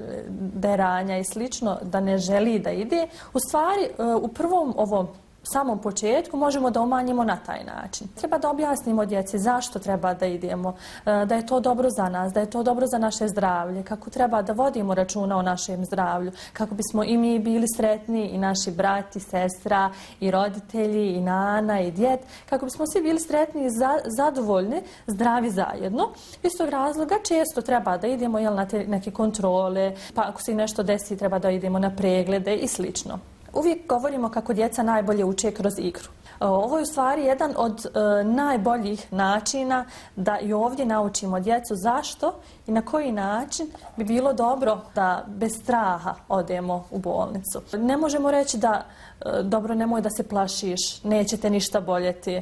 deranja i slično, da ne želi da ide, u stvari u prvom ovom samom početku možemo da umanjimo na taj način. Treba da objasnimo djeci zašto treba da idemo, da je to dobro za nas, da je to dobro za naše zdravlje, kako treba da vodimo računa o našem zdravlju, kako bismo i mi bili sretni, i naši brat i sestra, i roditelji, i nana, i djed, kako bismo svi bili sretni i zadovoljni, zdravi zajedno. Iz tog razloga često treba da idemo jel, na te neke kontrole, pa ako se nešto desi treba da idemo na preglede i slično. Uvijek govorimo kako djeca najbolje uče kroz igru. Ovo je u stvari jedan od e, najboljih načina da i ovdje naučimo djecu zašto i na koji način bi bilo dobro da bez straha odemo u bolnicu. Ne možemo reći da e, dobro, nemoj da se plašiš, neće te ništa boljeti. E,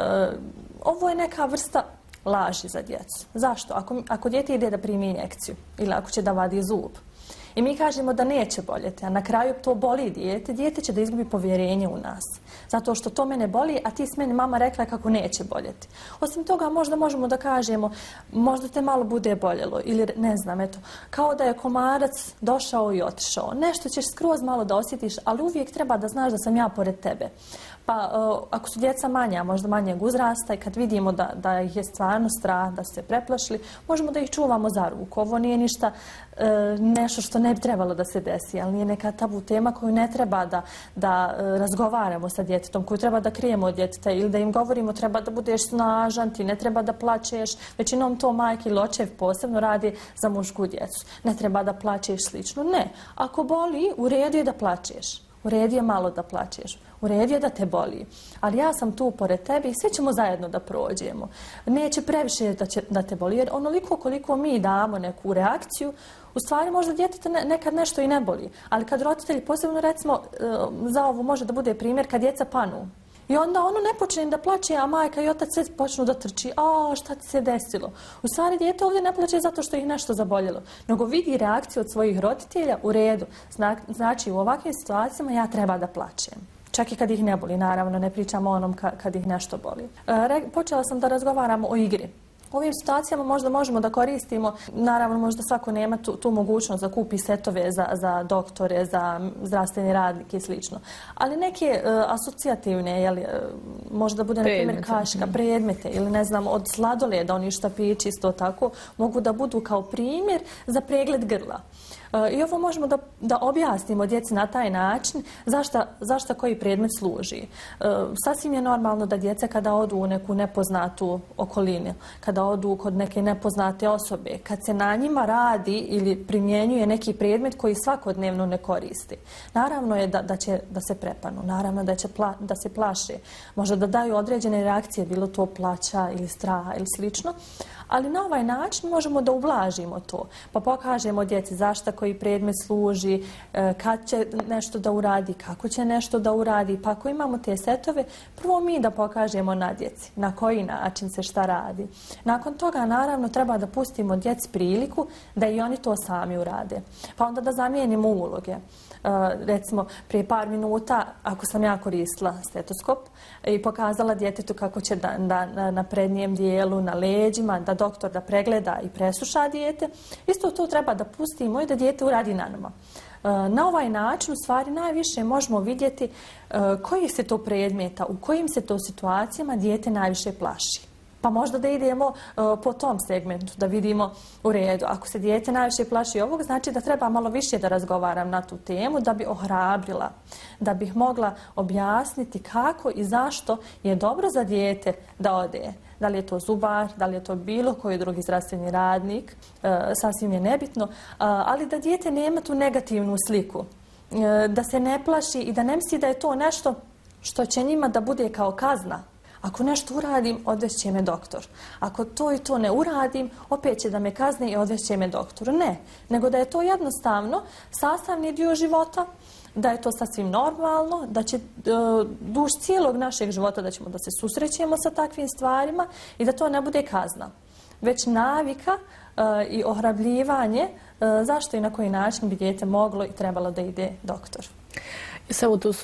ovo je neka vrsta laži za djecu. Zašto? Ako, ako dijete ide da primi injekciju ili ako će da vadi zub, i mi kažemo da neće boljeti, a na kraju to boli dijete, dijete će da izgubi povjerenje u nas. Zato što to mene boli, a ti s meni mama rekla kako neće boljeti. Osim toga, možda možemo da kažemo, možda te malo bude boljelo, ili ne znam, eto, kao da je komarac došao i otišao. Nešto ćeš skroz malo da osjetiš, ali uvijek treba da znaš da sam ja pored tebe. Pa uh, ako su djeca manja, možda manjeg uzrasta i kad vidimo da, da ih je stvarno strah, da su se preplašili, možemo da ih čuvamo za ruku. Ovo nije ništa uh, nešto što ne bi trebalo da se desi, ali nije neka tabu tema koju ne treba da, da uh, razgovaramo sa djetetom, koju treba da krijemo od djeteta ili da im govorimo treba da budeš snažan, ti ne treba da plačeš. Većinom to majke ili očev posebno radi za mušku djecu. Ne treba da plačeš slično. Ne. Ako boli, u redu je da plačeš. U redu je malo da plačeš. U redu je da te boli. Ali ja sam tu pored tebe i svi ćemo zajedno da prođemo. Neće previše da, će, da te boli. Jer onoliko koliko mi damo neku reakciju, u stvari možda djeteta ne, nekad nešto i ne boli. Ali kad roditelji, posebno recimo, za ovo može da bude primjer kad djeca panu. I onda ono ne počne da plače, a majka i otac sve počnu da trči. A, šta ti se desilo? U stvari dijete ovdje ne plače zato što ih nešto zaboljelo, nego vidi reakciju od svojih roditelja u redu. Zna, znači u ovakvim situacijama ja treba da plačem. Čak i kad ih ne boli, naravno, ne pričamo o onom ka, kad ih nešto boli. E, počela sam da razgovaram o igri. U ovim situacijama možda možemo da koristimo, naravno možda svako nema tu, tu mogućnost da kupi setove za, za doktore, za zdravstveni radnike i slično. Ali neke uh, asocijativne, jeli, uh, možda bude na primjer kaška, predmete ili ne znam od sladoleda, oni štapići isto tako, mogu da budu kao primjer za pregled grla. I ovo možemo da, da objasnimo djeci na taj način zašta, zašta koji predmet služi. E, sasvim je normalno da djeca kada odu u neku nepoznatu okolinu, kada odu kod neke nepoznate osobe, kad se na njima radi ili primjenjuje neki predmet koji svakodnevno ne koristi. Naravno je da, da će da se prepanu, naravno da će pla, da se plaše, možda da daju određene reakcije, bilo to plaća ili straha ili slično. Ali na ovaj način možemo da ublažimo to, pa pokažemo djeci zašta koji predmet služi, kad će nešto da uradi, kako će nešto da uradi. Pa ako imamo te setove, prvo mi da pokažemo na djeci na koji način se šta radi. Nakon toga, naravno, treba da pustimo djeci priliku da i oni to sami urade. Pa onda da zamijenimo uloge. Uh, recimo, prije par minuta, ako sam ja koristila stetoskop i pokazala djetetu kako će da, da na, na prednjem dijelu, na leđima, da doktor da pregleda i presluša dijete, isto to treba da pustimo i da dijete uradi na nama. Uh, na ovaj način, u stvari, najviše možemo vidjeti uh, koji se to predmeta, u kojim se to situacijama dijete najviše plaši. Pa možda da idemo uh, po tom segmentu, da vidimo u redu. Ako se dijete najviše plaši ovog, znači da treba malo više da razgovaram na tu temu, da bi ohrabrila, da bih mogla objasniti kako i zašto je dobro za dijete da ode. Da li je to zubar, da li je to bilo koji drugi zdravstveni radnik, uh, sasvim je nebitno, uh, ali da dijete nema tu negativnu sliku, uh, da se ne plaši i da ne misli da je to nešto što će njima da bude kao kazna. Ako nešto uradim, odvešće me doktor. Ako to i to ne uradim, opet će da me kazne i odvešće me doktor. Ne, nego da je to jednostavno sastavni dio života, da je to sasvim normalno, da će uh, duž cijelog našeg života da ćemo da se susrećemo sa takvim stvarima i da to ne bude kazna. Već navika uh, i ohrabljivanje uh, zašto i na koji način bi dijete moglo i trebalo da ide doktor. I samo tu su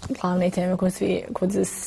glavne teme kod, svi, kod,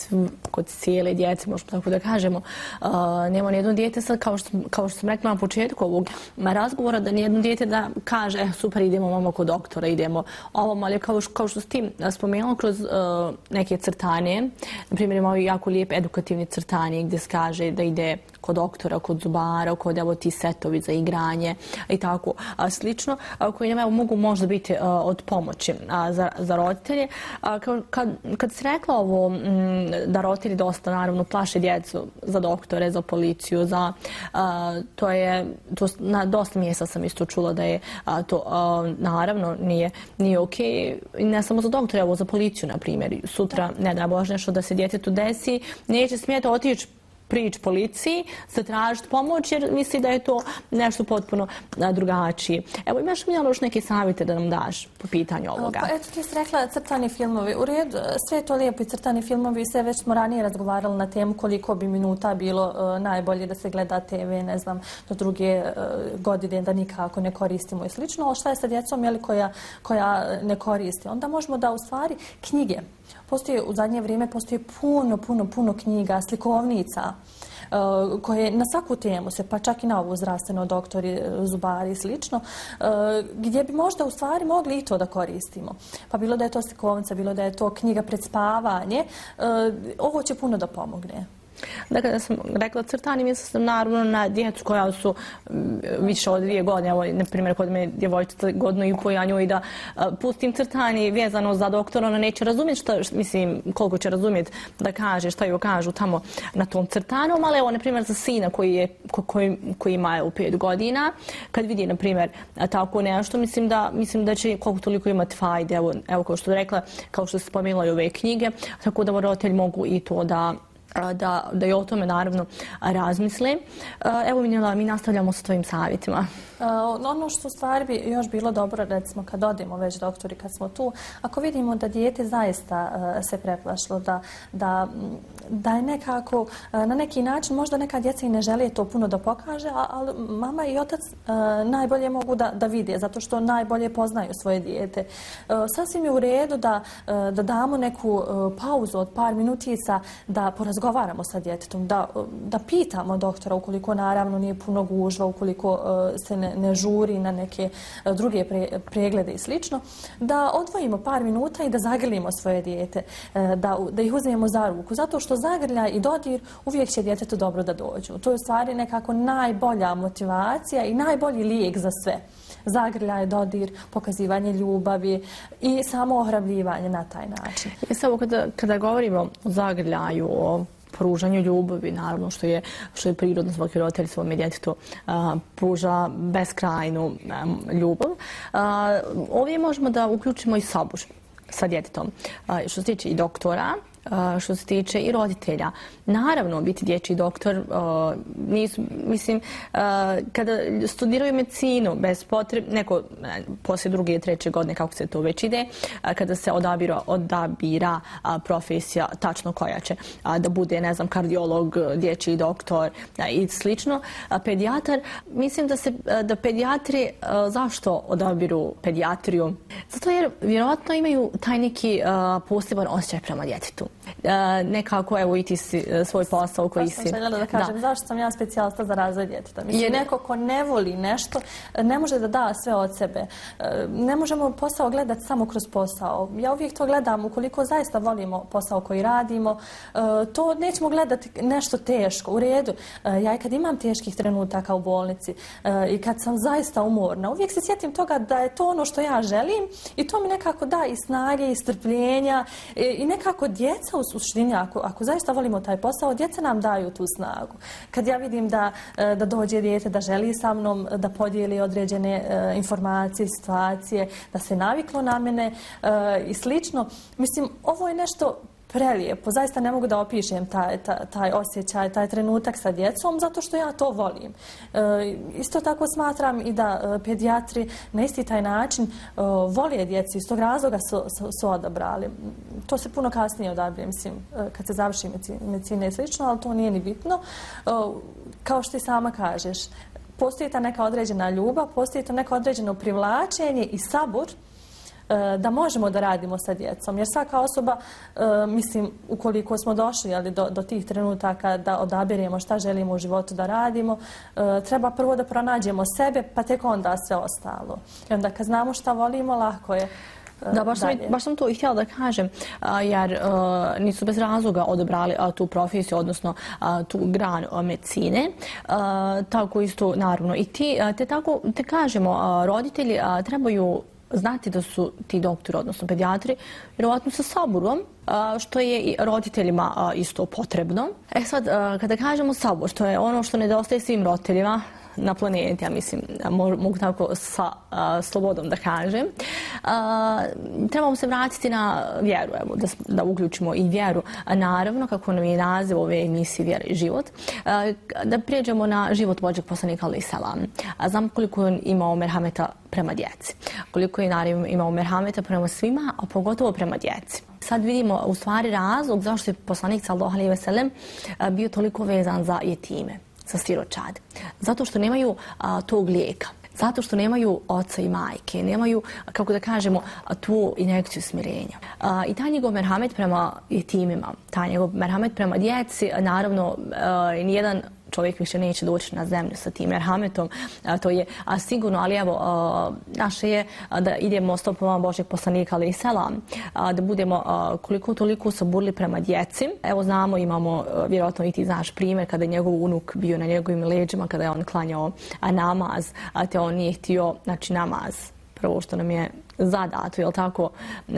kod cijele djece, možemo tako da kažemo. Uh, nema nijedno dijete sad, kao što, kao što sam rekla na početku ovog razgovora, da nijedno dijete da kaže eh, super, idemo mamo kod doktora, idemo ovom, ali kao, kao što s tim spomenula kroz uh, neke crtanje, na primjer imao jako lijep edukativni crtanje gdje se kaže da ide kod doktora, kod zubara, kod evo ti setovi za igranje i tako a, slično, a, koji nam evo, mogu možda biti a, od pomoći a, za, za roditelje. A, kad, kad si rekla ovo m, da roditelji dosta naravno plaše djecu za doktore, za policiju, za, a, to je, to, na dosta mjesta sam isto čula da je a, to a, naravno nije, nije okej, ne samo za doktore, evo za policiju na primjer. Sutra, ne da Bože, nešto da se djetetu desi, neće smjeti otići prići policiji, zatražiti pomoć jer misli da je to nešto potpuno drugačije. Evo, imaš mi još neke savjete da nam daš po pitanju ovoga? Pa eto, ti si rekla crtani filmovi. U redu, sve je to lijepo i crtani filmovi, sve već smo ranije razgovarali na temu koliko bi minuta bilo uh, najbolje da se gleda te ve, ne znam, do druge uh, godine da nikako ne koristimo i slično. Ali šta je sa djecom jeli, koja, koja ne koristi? Onda možemo da u stvari knjige. Postoji, u zadnje vrijeme postoji puno, puno, puno knjiga, slikovnica uh, koje na svaku temu se, pa čak i na ovu zdravstveno, doktori, zubari i slično, uh, gdje bi možda u stvari mogli i to da koristimo. Pa bilo da je to slikovnica, bilo da je to knjiga pred spavanje, uh, ovo će puno da pomogne. Dakle, da sam rekla crtani, mislim sam naravno na djecu koja su više od dvije godine. Evo, na primjer, kod me djevojčica godinu i po, ja njoj da a, pustim crtani vezano za doktora, ona neće razumjeti šta, mislim, koliko će razumjeti da kaže, šta joj kažu tamo na tom crtanom, ali evo, na primjer, za sina koji, je, ko, koji, koji ima u pet godina, kad vidi, na primjer, tako nešto, mislim da, mislim da će koliko toliko imati fajde, evo, evo kao što je rekla, kao što se spomenula i ove knjige, tako da roditelji mogu i to da Da, da i o tome naravno razmisle. Evo Minjela, mi nastavljamo sa tvojim savjetima. Ono što u stvari bi još bilo dobro, recimo kad odemo već doktori, kad smo tu, ako vidimo da dijete zaista se preplašilo, da, da, da je nekako na neki način, možda neka djeca i ne žele to puno da pokaže, ali mama i otac najbolje mogu da, da vide, zato što najbolje poznaju svoje dijete. Sasvim je u redu da, da damo neku pauzu od par minutica, da porazgovaramo sa djetetom, da, da pitamo doktora ukoliko naravno nije puno gužva, ukoliko se ne, ne žuri na neke druge pre, preglede i slično, da odvojimo par minuta i da zagrlimo svoje dijete, da, da ih uzmemo za ruku, zato što zagrljaj i dodir uvijek će djetetu dobro da dođu. To je u stvari nekako najbolja motivacija i najbolji lijek za sve. Zagrljaj, dodir, pokazivanje ljubavi i samo ohrabljivanje na taj način. I samo kada, kada govorimo o zagrljaju, o pružanju ljubavi, naravno što je, što je prirodno, svaki roditelj svome djetetu a, pruža beskrajnu a, ljubav. A, ovdje možemo da uključimo i sabor sa djetetom. A, što se tiče i doktora, Uh, što se tiče i roditelja. Naravno, biti dječji doktor, uh, nisu, mislim, uh, kada studiraju medicinu, bez potrebe, neko, ne, poslije druge i treće godine, kako se to već ide, uh, kada se odabira, odabira uh, profesija, tačno koja će uh, da bude, ne znam, kardiolog, dječji doktor uh, i slično, uh, pedijatar, mislim da se, uh, da pedijatri, uh, zašto odabiru pedijatriju? Zato jer vjerojatno imaju taj neki uh, poseban osjećaj prema djetetu. Uh, nekako, evo, i ti si uh, svoj posao koji si... Baš sam željela da kažem, da. Zašto sam ja specijalista za razvoj djeteta? Mislim, je... neko ko ne voli nešto, ne može da da sve od sebe. Uh, ne možemo posao gledati samo kroz posao. Ja uvijek to gledam, ukoliko zaista volimo posao koji radimo, uh, to nećemo gledati nešto teško. U redu, uh, ja i kad imam teških trenutaka u bolnici uh, i kad sam zaista umorna, uvijek se sjetim toga da je to ono što ja želim i to mi nekako da i snage i strpljenja i, i nekako djeca u suštini, ako, ako zaista volimo taj posao, djeca nam daju tu snagu. Kad ja vidim da, da dođe dijete, da želi sa mnom da podijeli određene uh, informacije, situacije, da se naviklo na mene uh, i slično, mislim, ovo je nešto prelijepo. Zaista ne mogu da opišem taj, taj, taj osjećaj, taj trenutak sa djecom, zato što ja to volim. E, isto tako smatram i da e, pedijatri na isti taj način e, vole djeci, iz tog razloga su, su, su odabrali. To se puno kasnije odabire, mislim, e, kad se završi medicina i slično, ali to nije ni bitno. E, kao što ti sama kažeš, postoji ta neka određena ljubav, postoji to neko određeno privlačenje i sabor da možemo da radimo sa djecom. Jer svaka osoba, mislim, ukoliko smo došli ali, do, do tih trenutaka da odabiremo šta želimo u životu da radimo, treba prvo da pronađemo sebe, pa tek onda sve ostalo. I onda kad znamo šta volimo, lako je. Da, baš sam, baš sam to i htjela da kažem, jer nisu bez razloga odabrali tu profesiju, odnosno tu granu medicine. Tako isto, naravno, i ti, te tako, te kažemo, roditelji trebaju znati da su ti doktori, odnosno pedijatri, vjerovatno sa saburom, što je i roditeljima isto potrebno. E sad, kada kažemo sabor, što je ono što nedostaje svim roditeljima na planeti, ja mislim, mogu tako sa a, slobodom da kažem. A, trebamo se vratiti na vjeru, evo, da, da uključimo i vjeru. A, naravno, kako nam je naziv ove emisije Vjera i život, a, da prijeđemo na život Božjeg poslanika alejhi selam. Znam koliko je on imao merhameta prema djeci, koliko je naravno imao merhameta prema svima, a pogotovo prema djeci. Sad vidimo u stvari razlog zašto je poslanik sallallahu alejhi ve sellem bio toliko vezan za jetime, za siročad. Zato što nemaju a, tog lijeka. Zato što nemaju oca i majke, nemaju, kako da kažemo, tu injekciju smirenja. A, I taj njegov merhamet prema jetimima, taj njegov merhamet prema djeci, naravno, a, nijedan čovjek više neće doći na zemlju sa tim merhametom, a, to je a, sigurno, ali evo, a, naše je a, da idemo stopama Božjeg poslanika alejhi selam, a, da budemo a, koliko toliko saburli prema djeci. Evo znamo, imamo, a, vjerojatno i ti znaš primjer, kada je njegov unuk bio na njegovim leđima, kada je on klanjao a, namaz, a te on nije htio, znači namaz, prvo što nam je zadato, je li tako,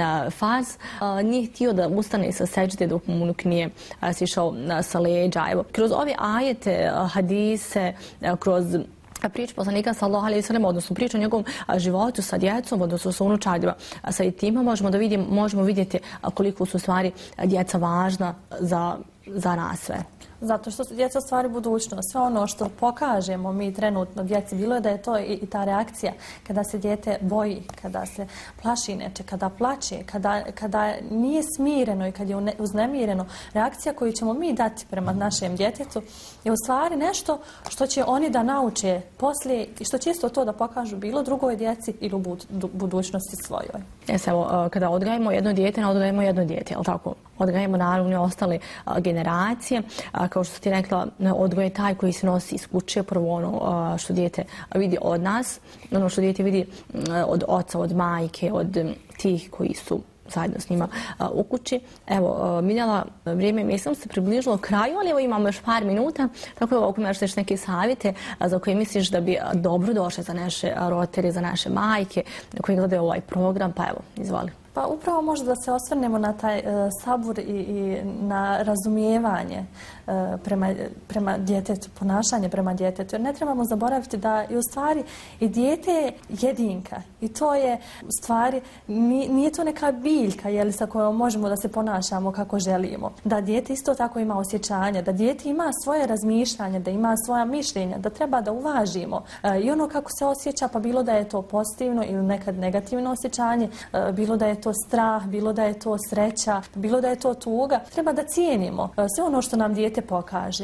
faz, nije htio da ustane sa seđde dok mu unuk nije sišao sa leđa. Evo, kroz ove ajete, hadise, kroz priču poslanika sallallahu alejhi ve sellem, odnosno priču o njegovom životu sa djecom, odnosno sa unučadima, sa jetima, možemo da vidimo, možemo vidjeti koliko su stvari djeca važna za, za nas sve. Zato što su djeca stvari budućnost. Sve ono što pokažemo mi trenutno djeci, bilo je da je to i, i ta reakcija kada se dijete boji, kada se plaši neče, kada plače, kada, kada nije smireno i kad je uznemireno, reakcija koju ćemo mi dati prema našem djetetu je u stvari nešto što će oni da nauče poslije i što će isto to da pokažu bilo drugoj djeci ili u budućnosti svojoj. Jes, evo, kada odgajimo jedno dijete, ne odgajimo jedno dijete, je li tako? Odgajimo naravno i ostale a, generacije. A, kao što ti rekla, odgoj je taj koji se nosi iz kuće, prvo ono a, što dijete vidi od nas, ono što dijete vidi a, od oca, od majke, od tih koji su zajedno s njima a, u kući. Evo, a, Miljana, vrijeme mislim se približilo kraju, ali evo imamo još par minuta, tako je ako imaš neke savjete a, za koje misliš da bi dobro došle za naše roditelje, za naše majke koji gledaju ovaj program, pa evo, izvoli. Pa upravo možda da se osvrnemo na taj uh, sabur i, i na razumijevanje uh, prema, prema djetetu, ponašanje prema djetetu. Jer ne trebamo zaboraviti da je u stvari i dijete je jedinka. I to je u stvari, nije, nije to neka biljka jeli, sa kojom možemo da se ponašamo kako želimo. Da dijete isto tako ima osjećanja, da dijete ima svoje razmišljanje, da ima svoja mišljenja, da treba da uvažimo. Uh, I ono kako se osjeća, pa bilo da je to pozitivno ili nekad negativno osjećanje, uh, bilo da je to strah, bilo da je to sreća, bilo da je to tuga, treba da cijenimo sve ono što nam dijete pokaže.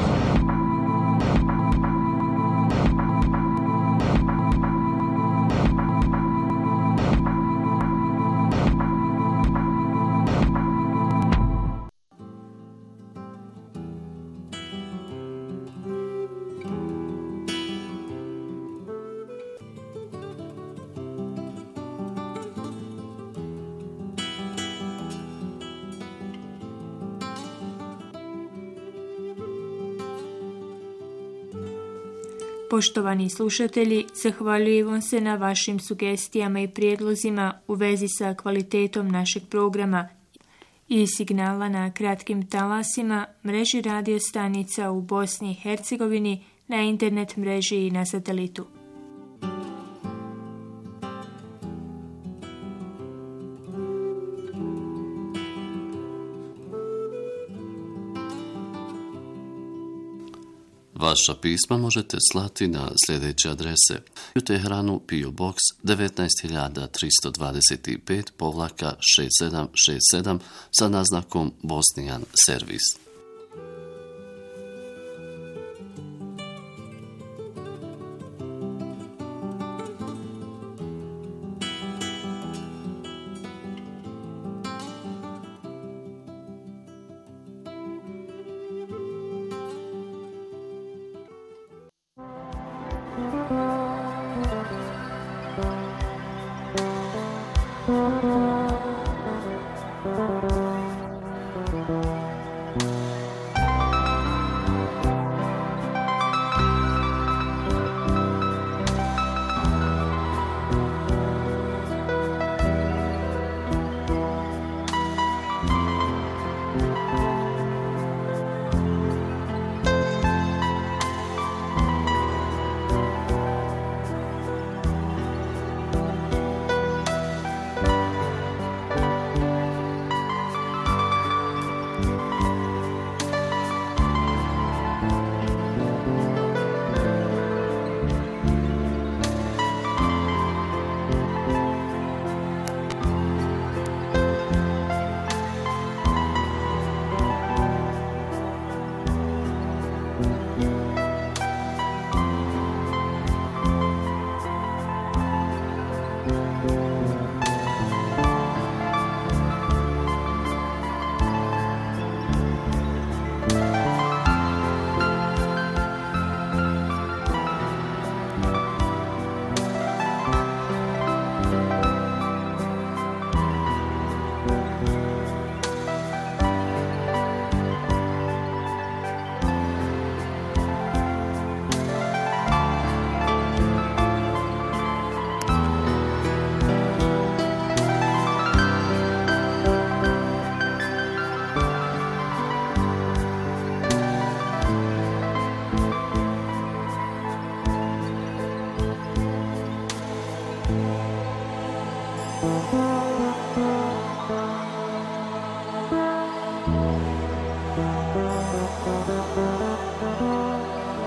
Poštovani slušatelji, zahvaljujem vam se na vašim sugestijama i prijedlozima u vezi sa kvalitetom našeg programa i signala na kratkim talasima, mreži radio stanica u Bosni i Hercegovini, na internet mreži i na satelitu. Vaša pisma možete slati na sljedeće adrese: u Teheranu P O Box devetnaest hiljada tristo dvadeset pet povlaka šest sedam šest sedam sa naznakom Bosnijan servis.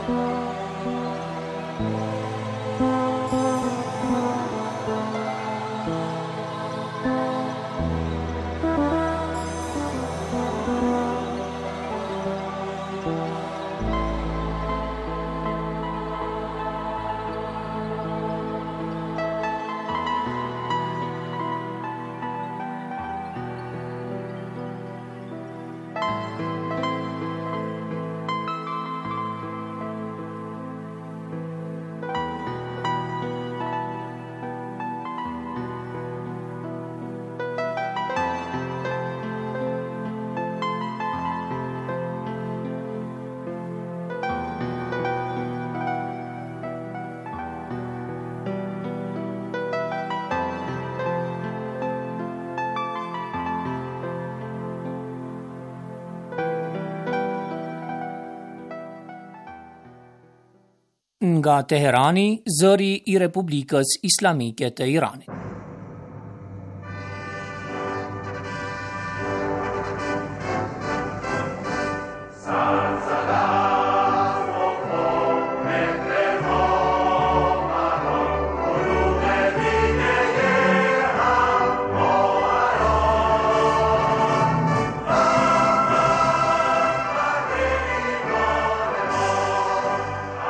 Nga Teherani, zëri i Republikës Islamike të Iranit.